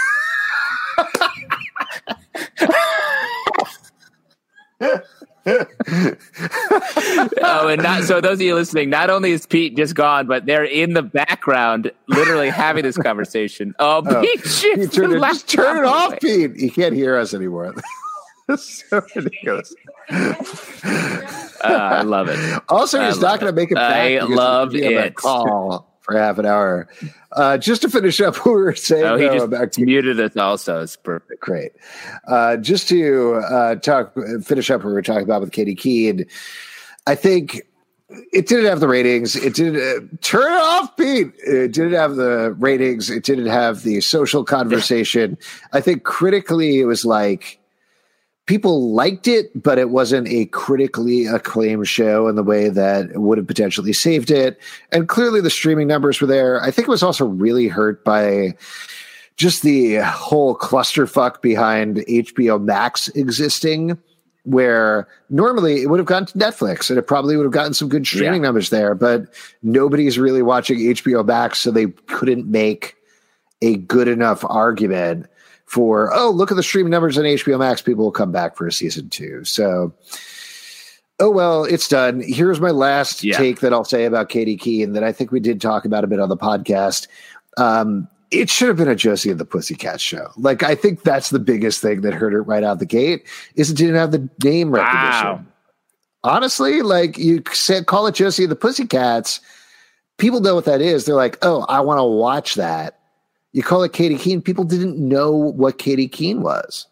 oh, and not so those of you listening, not only is Pete just gone, but they're in the background, literally having this conversation. Oh, oh Pete, Pete turn it, just turn it off, Pete. He can't hear us anymore. That's so ridiculous. Uh, I love it. Also, he's not going to make it back. I love it. Call for half an hour. Uh, just to finish up what we were saying. Oh, he though, just about muted us also. It's perfect. Great. Uh, just to uh, talk, finish up what we were talking about with Katie Keene, I think it didn't have the ratings. It didn't uh, turn it off, Pete. It didn't have the ratings. It didn't have the social conversation. I think critically, it was like people liked it, but it wasn't a critically acclaimed show in the way that would have potentially saved it. And clearly the streaming numbers were there. I think it was also really hurt by just the whole clusterfuck behind H B O Max existing, where normally it would have gone to Netflix and it probably would have gotten some good streaming yeah. numbers there, but nobody's really watching H B O Max, so they couldn't make a good enough argument for, oh, look at the streaming numbers on H B O Max. People will come back for a season two. So, oh, well, it's done. Here's my last yeah. take that I'll say about Katie Keene that I think we did talk about a bit on the podcast. Um, it should have been a Josie and the Pussycats show. Like, I think that's the biggest thing that hurt it right out the gate is it didn't have the name recognition. Wow. Honestly, like you said, call it Josie and the Pussycats. People know what that is. They're like, oh, I want to watch that. You call it Katie Keene. People didn't know what Katie Keene was.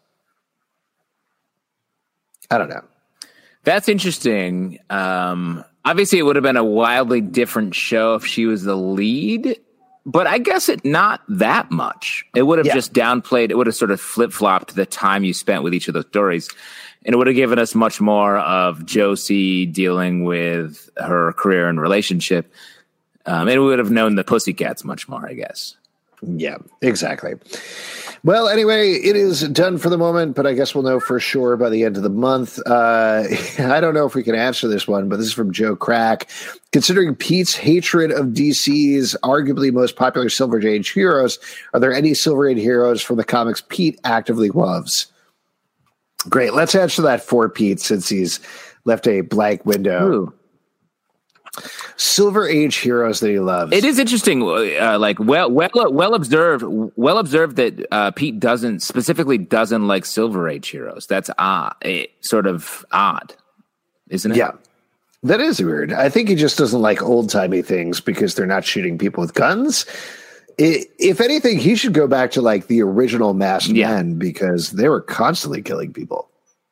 I don't know. That's interesting. Um, obviously, it would have been a wildly different show if she was the lead, but I guess it not that much. It would have yeah. just downplayed. It would have sort of flip-flopped the time you spent with each of those stories, and it would have given us much more of Josie dealing with her career and relationship. Um, and it would have known the Pussycats much more, I guess. Yeah, exactly. Well, anyway, it is done for the moment, but I guess we'll know for sure by the end of the month. Uh, I don't know if we can answer this one, but this is from Joe Crack. Considering Pete's hatred of D C's arguably most popular Silver Age heroes, are there any Silver Age heroes from the comics Pete actively loves? Great. Let's answer that for Pete since he's left a blank window. Ooh. Silver Age heroes that he loves. It is interesting, uh, like well, well, well observed, well observed that uh, Pete doesn't specifically doesn't like Silver Age heroes. That's odd, it, sort of odd, isn't it? Yeah, that is weird. I think he just doesn't like old timey things because they're not shooting people with guns. It, if anything, he should go back to like the original Masked yeah. Men because they were constantly killing people.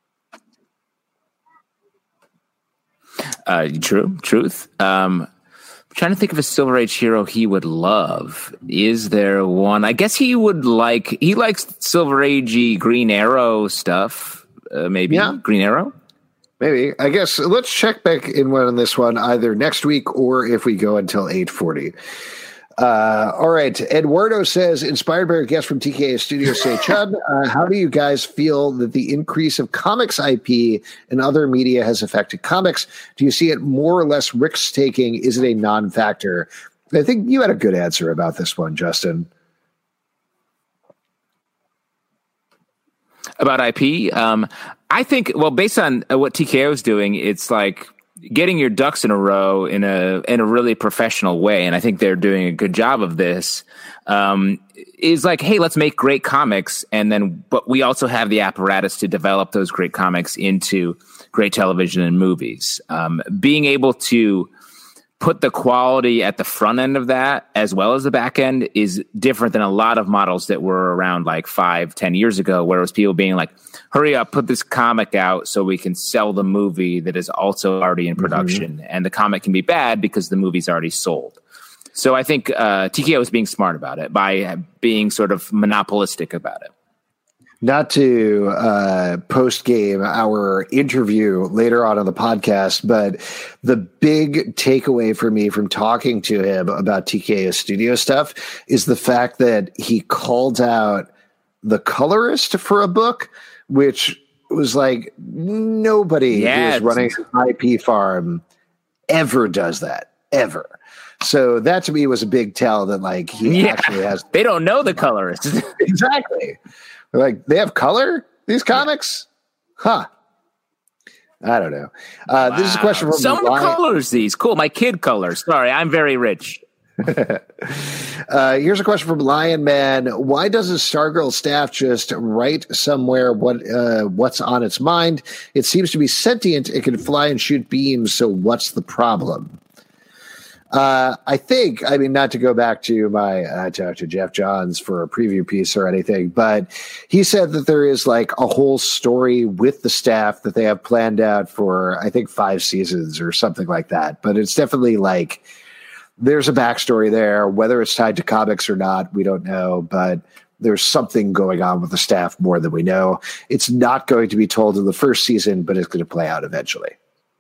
Uh, true, truth. Um, I'm trying to think of a Silver Age hero he would love. Is there one? I guess he would like. He likes Silver Agey Green Arrow stuff. Uh, maybe yeah. Green Arrow. Maybe. I guess let's check back in on this one either next week or if we go until eight forty. Uh, all right. Eduardo says, inspired by a guest from T K A Studios, say, Chud, uh, how do you guys feel that the increase of comics I P and other media has affected comics? Do you see it more or less risk-taking? Is it a non-factor? I think you had a good answer about this one, Justin. About I P? Um, I think, well, based on what T K O is doing, it's like getting your ducks in a row in a in a really professional way, and I think they're doing a good job of this. Um, is like, hey, let's make great comics, and then, but we also have the apparatus to develop those great comics into great television and movies. Um, being able to put the quality at the front end of that as well as the back end is different than a lot of models that were around like five, ten years ago, where it was people being like, hurry up, put this comic out so we can sell the movie that is also already in production. Mm-hmm. And the comic can be bad because the movie's already sold. So I think uh, T K O is being smart about it by being sort of monopolistic about it. Not to uh, post-game our interview later on in the podcast, but the big takeaway for me from talking to him about T K O Studio stuff is the fact that he called out the colorist for a book, which was like nobody yeah, who's running an I P farm ever does that, ever. So that to me was a big tell that like he yeah, actually has. They don't know the colorist. Exactly. Like, they have color, these comics? Huh. I don't know. Uh, wow. This is a question from Someone Lion- colors these. Cool. My kid colors. Sorry, I'm very rich. uh, here's a question from Lion Man. Why doesn't Stargirl staff just write somewhere what uh, what's on its mind? It seems to be sentient. It can fly and shoot beams. So what's the problem? Uh, I think, I mean, not to go back to my, I uh, talked to Jeff Johns for a preview piece or anything, but he said that there is like a whole story with the staff that they have planned out for, I think, five seasons or something like that. But it's definitely like, there's a backstory there. Whether it's tied to comics or not, we don't know, but there's something going on with the staff more than we know. It's not going to be told in the first season, but it's going to play out eventually.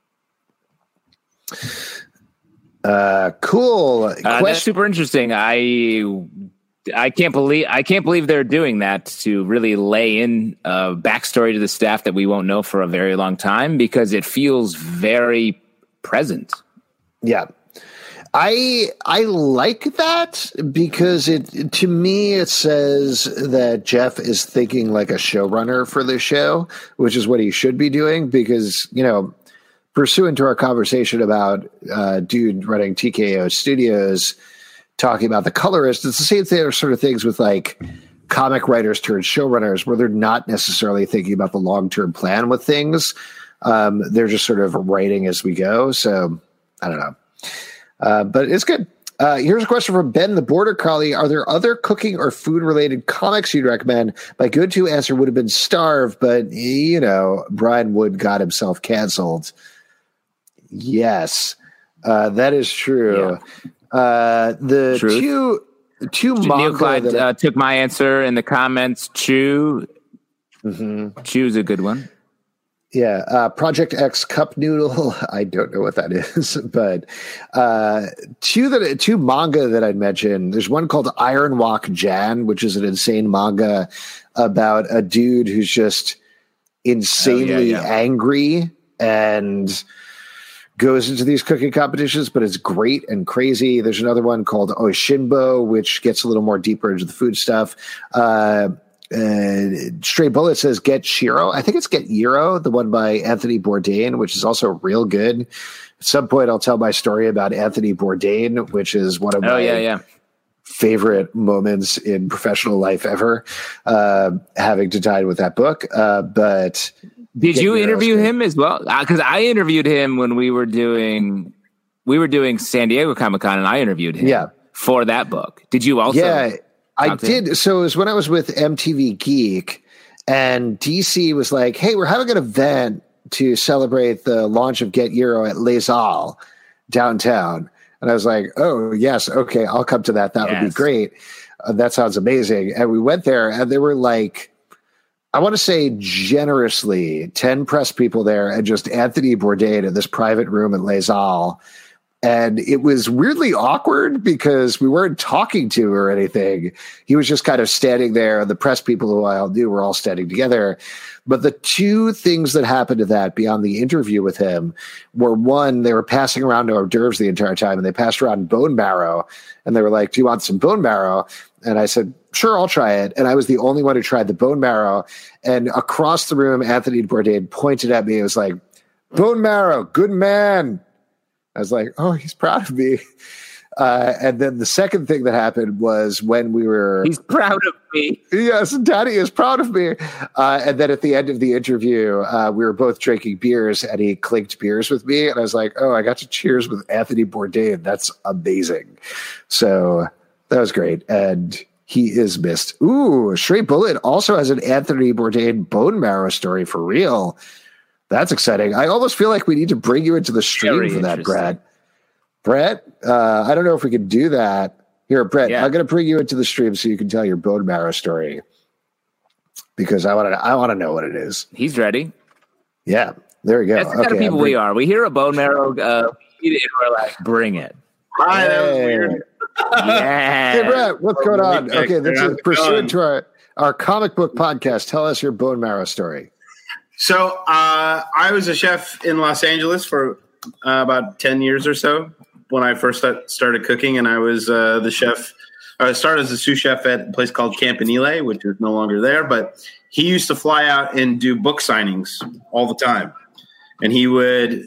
Uh, cool. Uh, that's super interesting. I I can't believe I can't believe they're doing that to really lay in a backstory to the staff that we won't know for a very long time, because it feels very present. Yeah. I I like that because it to me it says that Jeff is thinking like a showrunner for the show, which is what he should be doing, because, you know, pursuant to our conversation about uh, dude running T K O Studios, talking about the colorist, it's the same thing, sort of things with like comic writers turned showrunners, where they're not necessarily thinking about the long-term plan with things. Um, they're just sort of writing as we go. So I don't know. Uh, but it's good. Uh, here's a question from Ben the Border Collie. Are there other cooking or food-related comics you'd recommend? My go-to answer would have been Starve, but, you know, Brian Wood got himself canceled. Yes, uh, that is true. Yeah. Uh, the Truth. two two Neil manga Clyde that uh, took my answer in the comments. Chew, mm-hmm. Chew's a good one. Yeah, uh, Project X Cup Noodle. I don't know what that is, but uh, two that two manga that I'd mentioned. There's one called Iron Walk Jan, which is an insane manga about a dude who's just insanely oh, yeah, yeah. angry and goes into these cooking competitions, but it's great and crazy. There's another one called Oshinbo, which gets a little more deeper into the food stuff. Uh, uh, Stray Bullet says Get Shiro. I think it's Get Hero, the one by Anthony Bourdain, which is also real good. At some point, I'll tell my story about Anthony Bourdain, which is one of oh, my yeah, yeah. favorite moments in professional life ever, uh, having to dine with that book. Uh, but did you interview him as well? Because uh, I interviewed him when we were doing we were doing San Diego Comic-Con, and I interviewed him yeah. for that book. Did you also? Yeah, I did. Him? So it was when I was with M T V Geek, and D C was like, hey, we're having an event to celebrate the launch of Get Euro at Les Halles downtown. And I was like, oh, yes, okay, I'll come to that. That yes. would be great. Uh, that sounds amazing. And we went there, and there were like I want to say generously, ten press people there and just Anthony Bourdain in this private room in Les Halles. And it was weirdly awkward because we weren't talking to or anything. He was just kind of standing there. The press people who I all knew were all standing together. But the two things that happened to that beyond the interview with him were, one, they were passing around hors d'oeuvres the entire time, and they passed around bone marrow. And they were like, do you want some bone marrow? And I said, sure, I'll try it. And I was the only one who tried the bone marrow. And across the room, Anthony Bourdain pointed at me and was like, bone marrow, good man. I was like, oh, he's proud of me. Uh, and then the second thing that happened was when we were... He's proud of me. Yes, Daddy is proud of me. Uh, and then at the end of the interview, uh, we were both drinking beers, and he clinked beers with me. And I was like, oh, I got to cheers with Anthony Bourdain. That's amazing. So that was great. And he is missed. Ooh, Straight Bullet also has an Anthony Bourdain bone marrow story for real. That's exciting. I almost feel like we need to bring you into the stream Very for that, Brad. Brett, uh, I don't know if we can do that. Here, Brett, yeah. I'm going to bring you into the stream so you can tell your bone marrow story because I want to. I want to know what it is. He's ready. Yeah, there we go. That's the kind okay, of people bring- we are. We hear a bone marrow, uh, and we're like, bring it. Hi, that was weird. Yeah. Hey, Brett, what's going on? Okay, this is pursuant to our, our comic book podcast. Tell us your bone marrow story. So uh, I was a chef in Los Angeles for uh, about ten years or so when I first started cooking, and I was uh, the chef. I started as a sous chef at a place called Campanile, which is no longer there, but he used to fly out and do book signings all the time. And he would,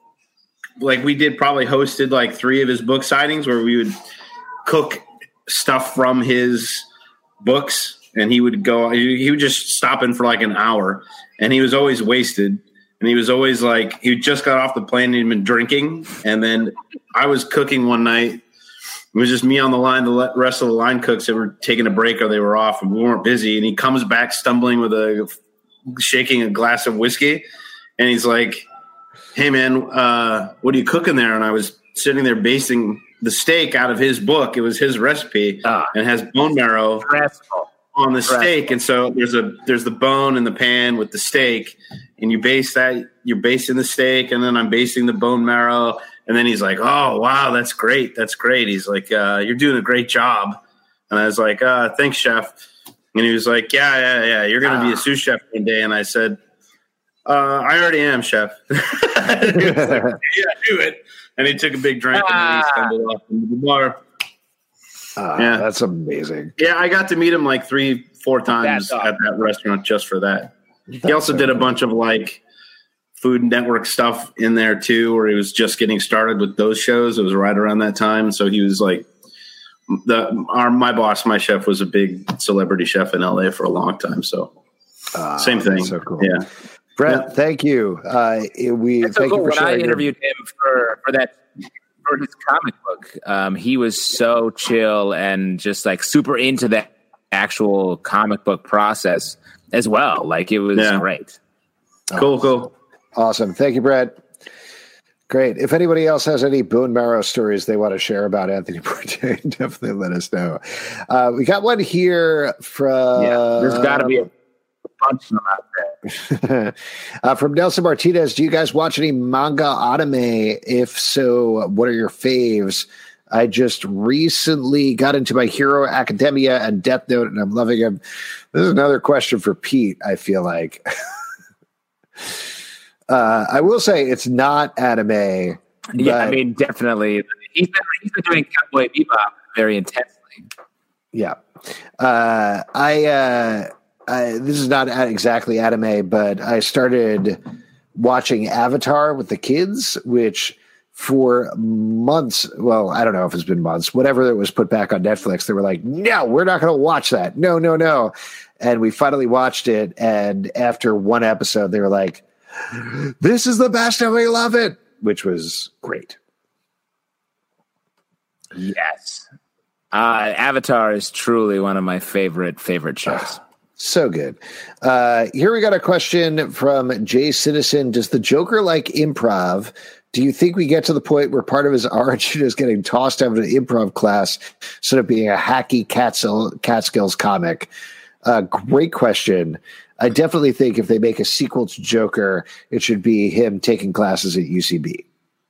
like we did probably hosted like three of his book signings where we would cook stuff from his books, and he would go, he would just stop in for like an hour. And he was always wasted. And he was always like, he just got off the plane and he'd been drinking. And then I was cooking one night. It was just me on the line. The rest of the line cooks that were taking a break or they were off and we weren't busy. And he comes back stumbling with a, shaking a glass of whiskey. And he's like, hey man, uh, what are you cooking there? And I was sitting there basting the steak out of his book. It was his recipe ah, and has bone marrow. Stressful. On the steak, and so there's a there's the bone in the pan with the steak, and you baste that. You're basting the steak, and then I'm basting the bone marrow. And then he's like, "Oh wow, that's great, that's great." He's like, uh, "You're doing a great job." And I was like, uh, "Thanks, chef." And he was like, "Yeah, yeah, yeah. You're going to be a sous chef one day." And I said, uh, "I already am, chef." He was like, yeah, do it. And he took a big drink and then he stumbled off into the bar. Uh, yeah, that's amazing. Yeah, I got to meet him like three, four times at that restaurant just for that. That's he also so did a bunch of like Food Network stuff in there too, where he was just getting started with those shows. It was right around that time, so he was like the our my boss, my chef, was a big celebrity chef in L A for a long time. So uh, same thing. So cool. Yeah, Brett, yeah. Thank you. Uh, we that's thank so cool. you for when sharing. I interviewed your- him for for that. For his comic book, um, he was so chill and just like super into that actual comic book process as well. Like it was yeah. great. Cool, cool. Awesome. Thank you, Brett. Great. If anybody else has any bone marrow stories they want to share about Anthony Bourdain, definitely let us know. Uh, we got one here from... Yeah, there's got to be a bunch of them out there. uh, from Nelson Martinez, do you guys watch any manga anime? If so, what are your faves? I just recently got into My Hero Academia and Death Note, and I'm loving them. This is another question for Pete, I feel like. uh, I will say it's not anime. Yeah, I mean, definitely. He's been, he's been doing Cowboy Bebop very intensely. Yeah. Uh, I... Uh, I, this is not exactly anime, but I started watching Avatar with the kids, which for months, well, I don't know if it's been months, whatever it was put back on Netflix, they were like, no, we're not going to watch that. No, no, no. And we finally watched it. And after one episode, they were like, this is the best and we love it, which was great. Yes. Uh, Avatar is truly one of my favorite, favorite shows. So good. Uh, here we got a question from Jay Citizen. Does the Joker like improv? Do you think we get to the point where part of his origin is getting tossed out of an improv class instead of being a hacky Catskill, Catskills comic? Uh, great question. I definitely think if they make a sequel to Joker, it should be him taking classes at U C B.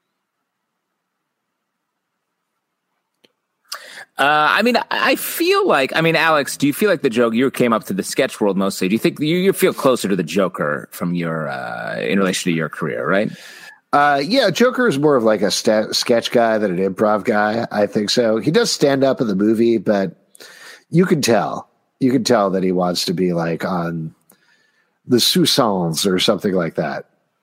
Uh, I mean, I feel like, I mean, Alex, do you feel like the Joker, you came up to the sketch world mostly. Do you think you, you feel closer to the Joker from your, uh, in relation to your career, right? Uh, yeah, Joker is more of like a st- sketch guy than an improv guy. I think so. He does stand up in the movie, but you can tell, you can tell that he wants to be like on the Sousans or something like that.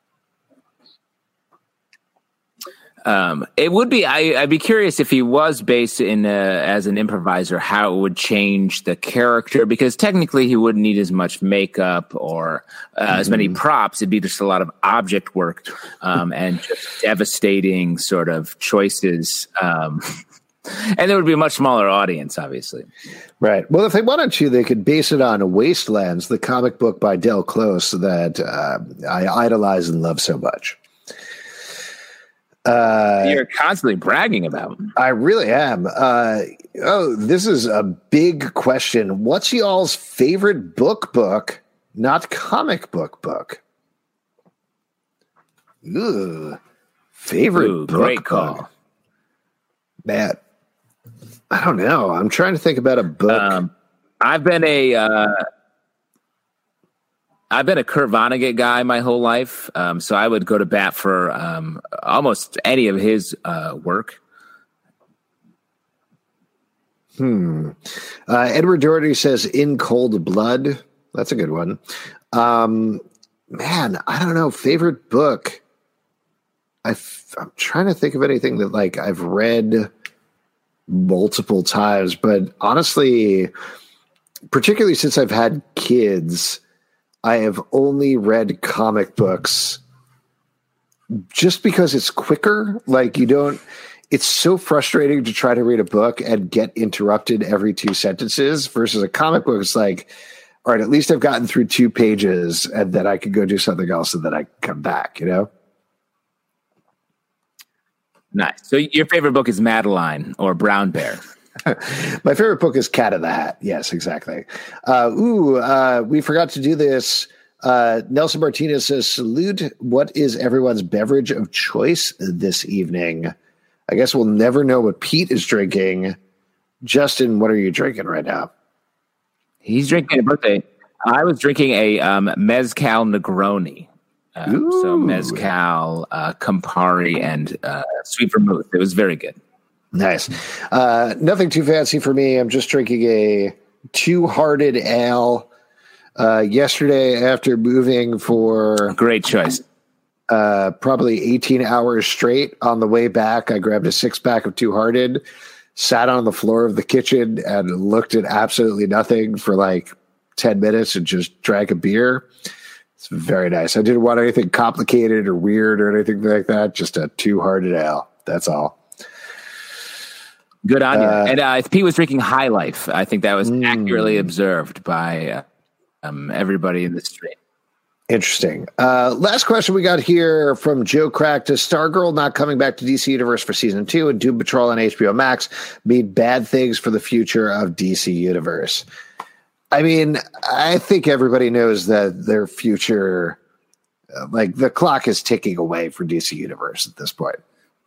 Um, it would be. I, I'd be curious if he was based in uh, as an improviser, how it would change the character, because technically he wouldn't need as much makeup or uh, mm-hmm. as many props. It'd be just a lot of object work um, and just devastating sort of choices. Um, and there would be a much smaller audience, obviously. Right. Well, if they wanted to, they could base it on Wastelands, the comic book by Del Close that uh, I idolize and love so much. Uh, You're constantly bragging about. I really am. Uh, oh, this is a big question. What's y'all's favorite book book, not comic book book? Ooh, favorite Ooh, book great call. book. Man, I don't know. I'm trying to think about a book. Um, I've been a... Uh, I've been a Kurt Vonnegut guy my whole life, um, so I would go to bat for um, almost any of his uh, work. Hmm. Uh, Edward Doherty says "In Cold Blood." That's a good one. Um, man, I don't know. Favorite book? I've, I'm trying to think of anything that like I've read multiple times, but honestly, particularly since I've had kids, I have only read comic books just because it's quicker. Like you don't, it's so frustrating to try to read a book and get interrupted every two sentences versus a comic book. It's like, all right, at least I've gotten through two pages and then I can go do something else and then I come back, you know? Nice. So your favorite book is Madeline or Brown Bear? My favorite book is Cat in the Hat. Yes, exactly. Uh, ooh, uh, we forgot to do this. Uh, Nelson Martinez says, salute. What is everyone's beverage of choice this evening? I guess we'll never know what Pete is drinking. Justin, what are you drinking right now? He's drinking a birthday. I was drinking a um, Mezcal Negroni. Uh, so Mezcal, uh, Campari, and uh, sweet vermouth. It was very good. Nice. Uh, nothing too fancy for me. I'm just drinking a Two-Hearted Ale. Uh, yesterday, after moving for great choice, uh, probably eighteen hours straight, on the way back, I grabbed a six pack of Two-Hearted, sat on the floor of the kitchen, and looked at absolutely nothing for like ten minutes and just drank a beer. It's very nice. I didn't want anything complicated or weird or anything like that. Just a Two-Hearted Ale. That's all. Good on you. Uh, and uh, Pete was drinking High Life. I think that was mm, accurately observed by uh, um, everybody in the street. Interesting. Uh, last question we got here from Joe Crack. Does Stargirl not coming back to D C Universe for season two and Doom Patrol on H B O Max mean bad things for the future of D C Universe? I mean, I think everybody knows that their future, uh, like the clock is ticking away for D C Universe at this point.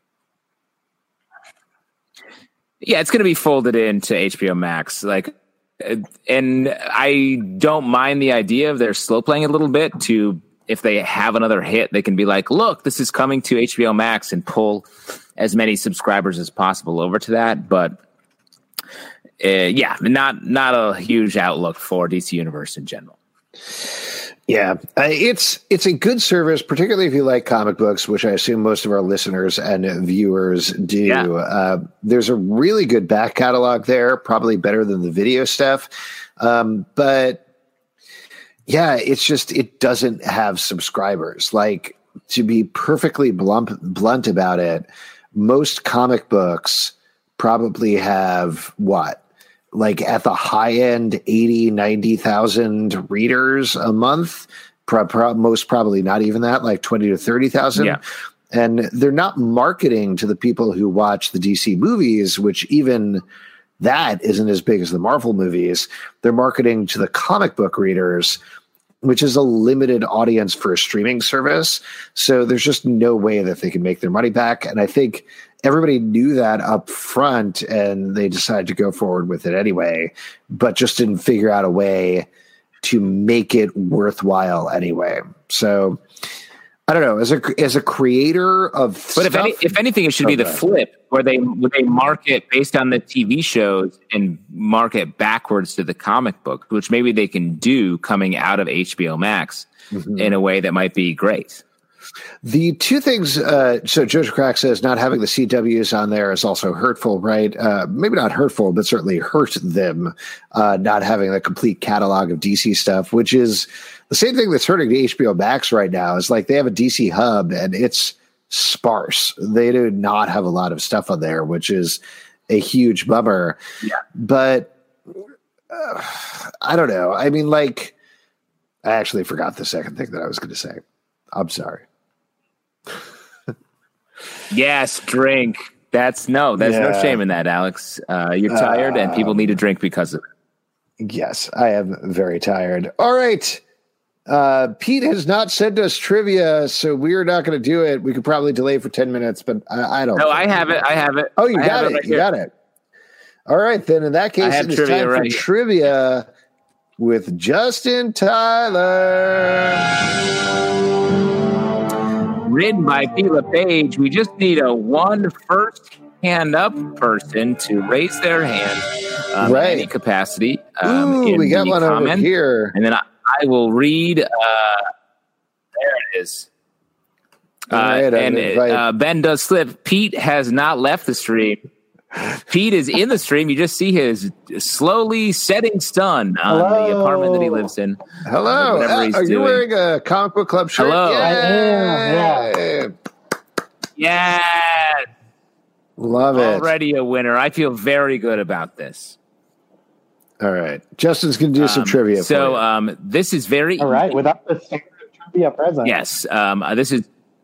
Yeah, it's going to be folded into H B O Max. Like, and I don't mind the idea of their slow playing a little bit to, if they have another hit, they can be like, look, this is coming to H B O Max and pull as many subscribers as possible over to that. But uh, yeah, not, not a huge outlook for D C Universe in general. Yeah, uh, it's it's a good service, particularly if you like comic books, which I assume most of our listeners and viewers do. Yeah. Uh, there's a really good back catalog there, probably better than the video stuff. Um, but yeah, it's just, it doesn't have subscribers. Like, to be perfectly blunt, blunt about it, most comic books probably have what? Like at the high end, eighty, ninety thousand readers a month, pro- pro- most probably not even that, like twenty to thirty thousand. Yeah. And they're not marketing to the people who watch the D C movies, which even that isn't as big as the Marvel movies. They're marketing to the comic book readers. which is a limited audience for a streaming service. So there's just no way that they can make their money back. And I think everybody knew that up front, and they decided to go forward with it anyway, but just didn't figure out a way to make it worthwhile anyway. So I don't know. As a as a creator of, but stuff, if any, if anything, it should be the flip, where they where they market based on the T V shows and market backwards to the comic book, which maybe they can do coming out of H B O Max mm-hmm. in a way that might be great. The two things, uh, so Jojo Crack says not having the C Ws on there is also hurtful, right? Uh, maybe not hurtful, but certainly hurt them, uh, not having the complete catalog of D C stuff, which is the same thing that's hurting the H B O Max right now. Is like they have a D C hub and it's sparse. They do not have a lot of stuff on there, which is a huge bummer. Yeah. But uh, I don't know. I mean, like, I actually forgot the second thing that I was going to say. I'm sorry. Yes, drink. That's no, there's yeah. no shame in that, Alex. Uh, you're tired uh, and people need to drink because of it. Yes, I am very tired. All right. Uh, Pete has not sent us trivia, so we're not going to do it. We could probably delay for ten minutes, but I, I don't. No, I have it. I have it. Oh, you I got it. it right you got it. All right, then in that case, it is time for right trivia with Justin Tyler. Written by Pete LePage. We just need a one first hand up person to raise their hand um, right. in any capacity. Um, Ooh, in we got one comment, over here. And then I, I will read. Uh, there it is. Uh, right, and uh, Ben does slip. Pete has not left the stream. Pete is in the stream. You just see his slowly setting sun on Hello. the apartment that he lives in. Hello. Uh, are you doing. wearing a comic book club shirt? Hello. Yay. I am. Yeah. Yes. Love it. Already a winner. I feel very good about this. All right. Justin's going to do some um, trivia. So for you. Um, this is very all right. Without the trivia present. Yes. Um, uh, this is.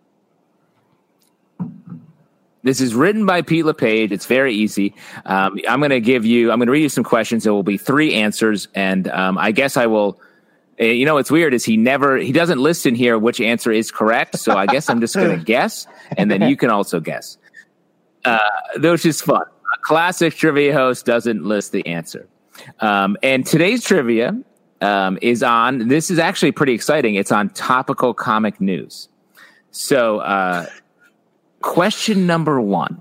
This is written by Pete LePage. It's very easy. Um, I'm going to give you, I'm going to read you some questions. There will be three answers. And um, I guess I will, uh, you know, what's weird is he never, he doesn't list in here which answer is correct. So I guess I'm just going to guess. And then you can also guess. Uh, which is fun. A classic trivia host doesn't list the answer. Um, and today's trivia um, is on, this is actually pretty exciting. It's on Topical Comic News. So, uh, question number one.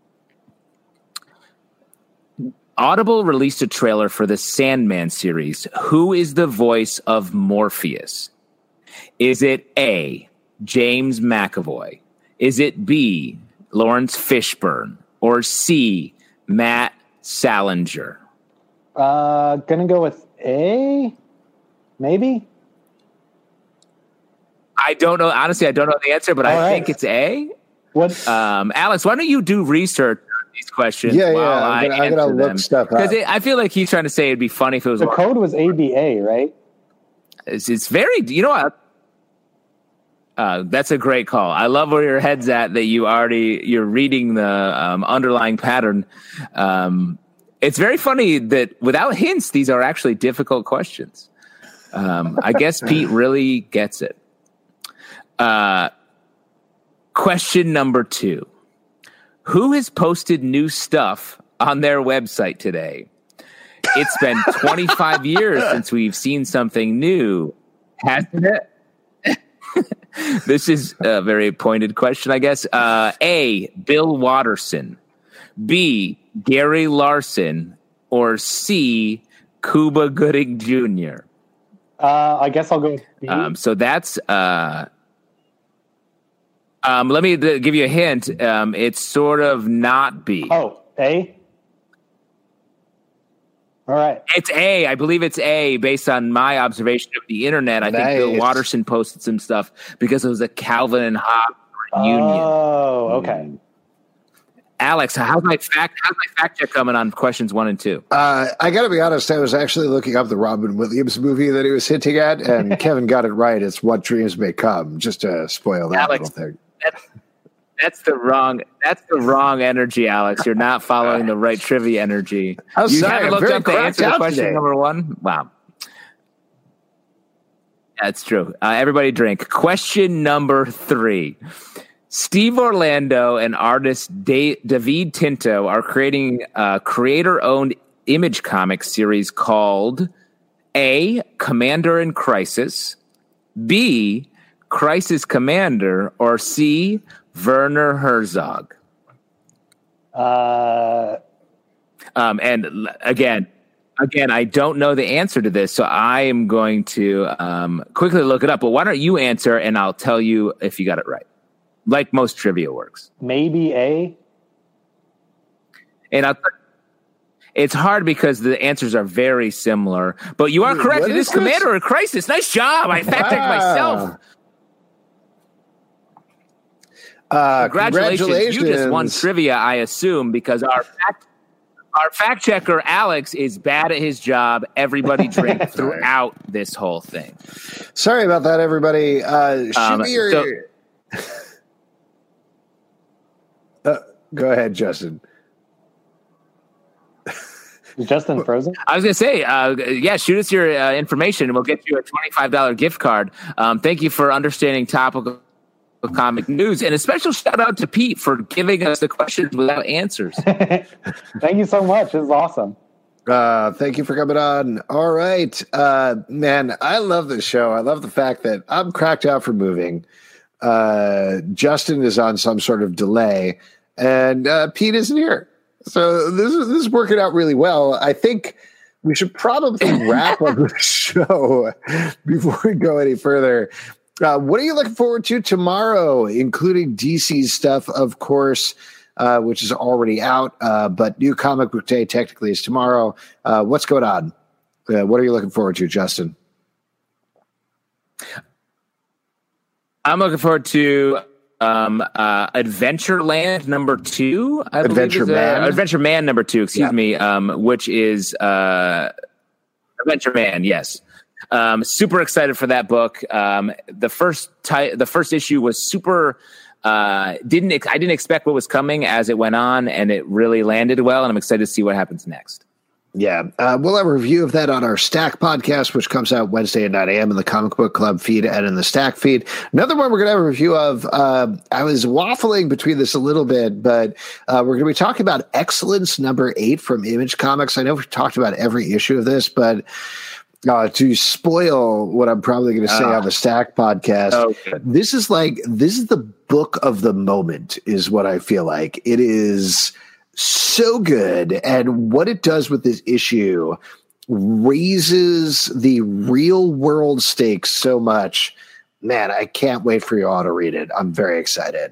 Audible released a trailer for the Sandman series. Who is the voice of Morpheus? Is it A, James McAvoy? Is it B, Lawrence Fishburne? Or C, Matt Salinger? Uh, gonna go with A, maybe? I don't know. Honestly, I don't know the answer, but All I right. think it's A. What? Um, Alex, why don't you do research on these questions? Yeah, while yeah. I'm I going to look them? stuff up. Because I feel like he's trying to say it'd be funny if it was. The code was A B A, right? It's, it's very. You know what? Uh, that's a great call. I love where your head's at. That you already you're reading the um, underlying pattern. Um, it's very funny that without hints, these are actually difficult questions. Um, I guess Pete really gets it. Uh. Question number two. Who has posted new stuff on their website today? It's been twenty-five years since we've seen something new, hasn't it? This is a very pointed question, I guess. Uh, A, Bill Watterson. B, Gary Larson. Or C, Cuba Gooding Junior Uh, I guess I'll go with B. Um, so that's... Uh, Um, let me th- give you a hint. Um, it's sort of not B. Oh, A? All right. It's A. I believe it's A based on my observation of the internet. I nice. think Bill Watterson posted some stuff because it was a Calvin and Hobbes reunion. Oh, okay. Alex, how's my fact how's my fact check coming on questions one and two? Uh, I got to be honest. I was actually looking up the Robin Williams movie that he was hinting at, and Kevin got it right. It's What Dreams May Come. Just to spoil that Alex, little thing. That's, that's the wrong. That's the wrong energy, Alex. You're not following the right trivia energy. I'm you sorry, haven't I'm looked very up to answer the question today. number one. Wow. That's true. Uh, everybody drink. Question number three. Steve Orlando and artist Da- David Tinto are creating a creator-owned image comic series called A, Commander in Crisis, B, Crisis Commander, or C, Werner Herzog. Uh, um, and l- again, again, I don't know the answer to this, so I am going to um, quickly look it up. But why don't you answer, and I'll tell you if you got it right, like most trivia works. maybe A. And I'll, it's hard because the answers are very similar. But you are correct. What It is is Commander in Crisis. Nice job. I fact checked Wow. myself. Uh, Congratulations. congratulations. You just won trivia, I assume, because our fact, our fact checker, Alex, is bad at his job. Everybody drink throughout this whole thing. Sorry about that, everybody. Uh, shoot Um, me your. so- uh, go ahead, Justin. Is Justin frozen? I was going to say, uh, yeah, shoot us your uh, information and we'll get you a twenty-five dollars gift card. Um, thank you for understanding topical comic news. And a special shout out to Pete for giving us the questions without answers. Thank you so much. This is awesome. Uh, thank you for coming on. All right. Uh, man, I love this show. I love the fact that I'm cracked out for moving. Uh, Justin is on some sort of delay, and uh, Pete isn't here. So this is, this is working out really well. I think we should probably wrap up the show before we go any further. Uh, what are you looking forward to tomorrow, including D C's stuff, of course, uh, which is already out, uh, but New Comic Book Day technically is tomorrow. Uh, what's going on? Uh, what are you looking forward to, Justin? I'm looking forward to um, uh, Adventureland number two. I Adventure believe is, uh, Man? Adventure Man number two, excuse Yeah. me, um, which is uh, Adventure Man, yes. Um, super excited for that book. Um, the first ti- the first issue was super. Uh, didn't ex- I didn't expect what was coming as it went on, and it really landed well. And I'm excited to see what happens next. Yeah, uh, we'll have a review of that on our Stack podcast, which comes out Wednesday at nine a.m. in the Comic Book Club feed and in the Stack feed. Another one we're going to have a review of, uh, I was waffling between this a little bit, but uh, we're going to be talking about Excellence number eight from Image Comics. I know we've talked about every issue of this, but uh, to spoil what I'm probably going to say Uh, on the Stack podcast, oh, good. this is like, this is the book of the moment is what I feel like. It is so good, and what it does with this issue raises the real world stakes so much. Man, I can't wait for you all to read it. I'm very excited.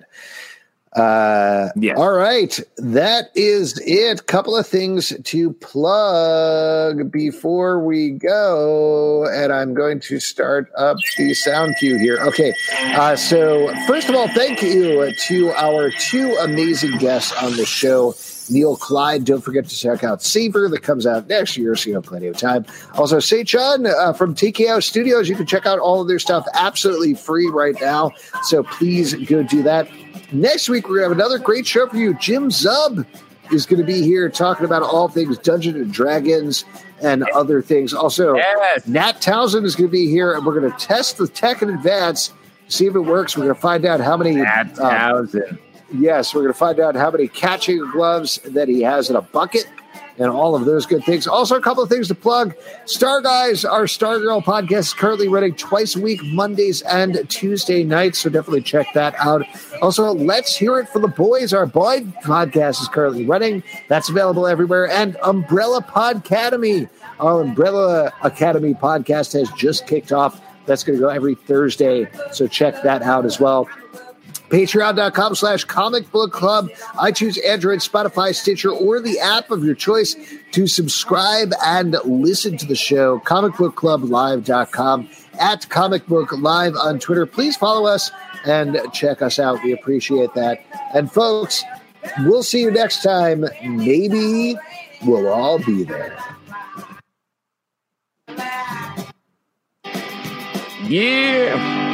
Uh, Yes. All right, that is it. Couple of things to plug before we go, and I'm going to start up the sound cue here. Okay, uh, so first of all, thank you to our two amazing guests on the show. Neil Clyde, don't forget to check out Saber that comes out next year, so you have plenty of time. Also, Say Chun uh, from T K O Studios. You can check out all of their stuff absolutely free right now, so please go do that. Next week, we're going to have another great show for you. Jim Zub is going to be here talking about all things Dungeons and Dragons and other things. Also, Yes. Nat Townsend is going to be here, and we're going to test the tech in advance, see if it works. We're going to find out how many... Matt uh, Townsend. Yes, we're going to find out how many catching gloves that he has in a bucket and all of those good things. Also, a couple of things to plug. Star Guys, our Stargirl podcast, is currently running twice a week, Mondays and Tuesday nights, so definitely check that out. Also, Let's Hear It for the Boys, our boy podcast is currently running. That's available everywhere. And Umbrella Podcademy, our Umbrella Academy podcast has just kicked off. That's going to go every Thursday, so check that out as well. Patreon.com slash comic book club, iTunes, Android, Spotify, Stitcher, or the app of your choice to subscribe and listen to the show. comic book club live dot com, at Comic Book Live on Twitter. Please follow us and check us out. We appreciate that. And folks, we'll see you next time. Maybe we'll all be there. Yeah.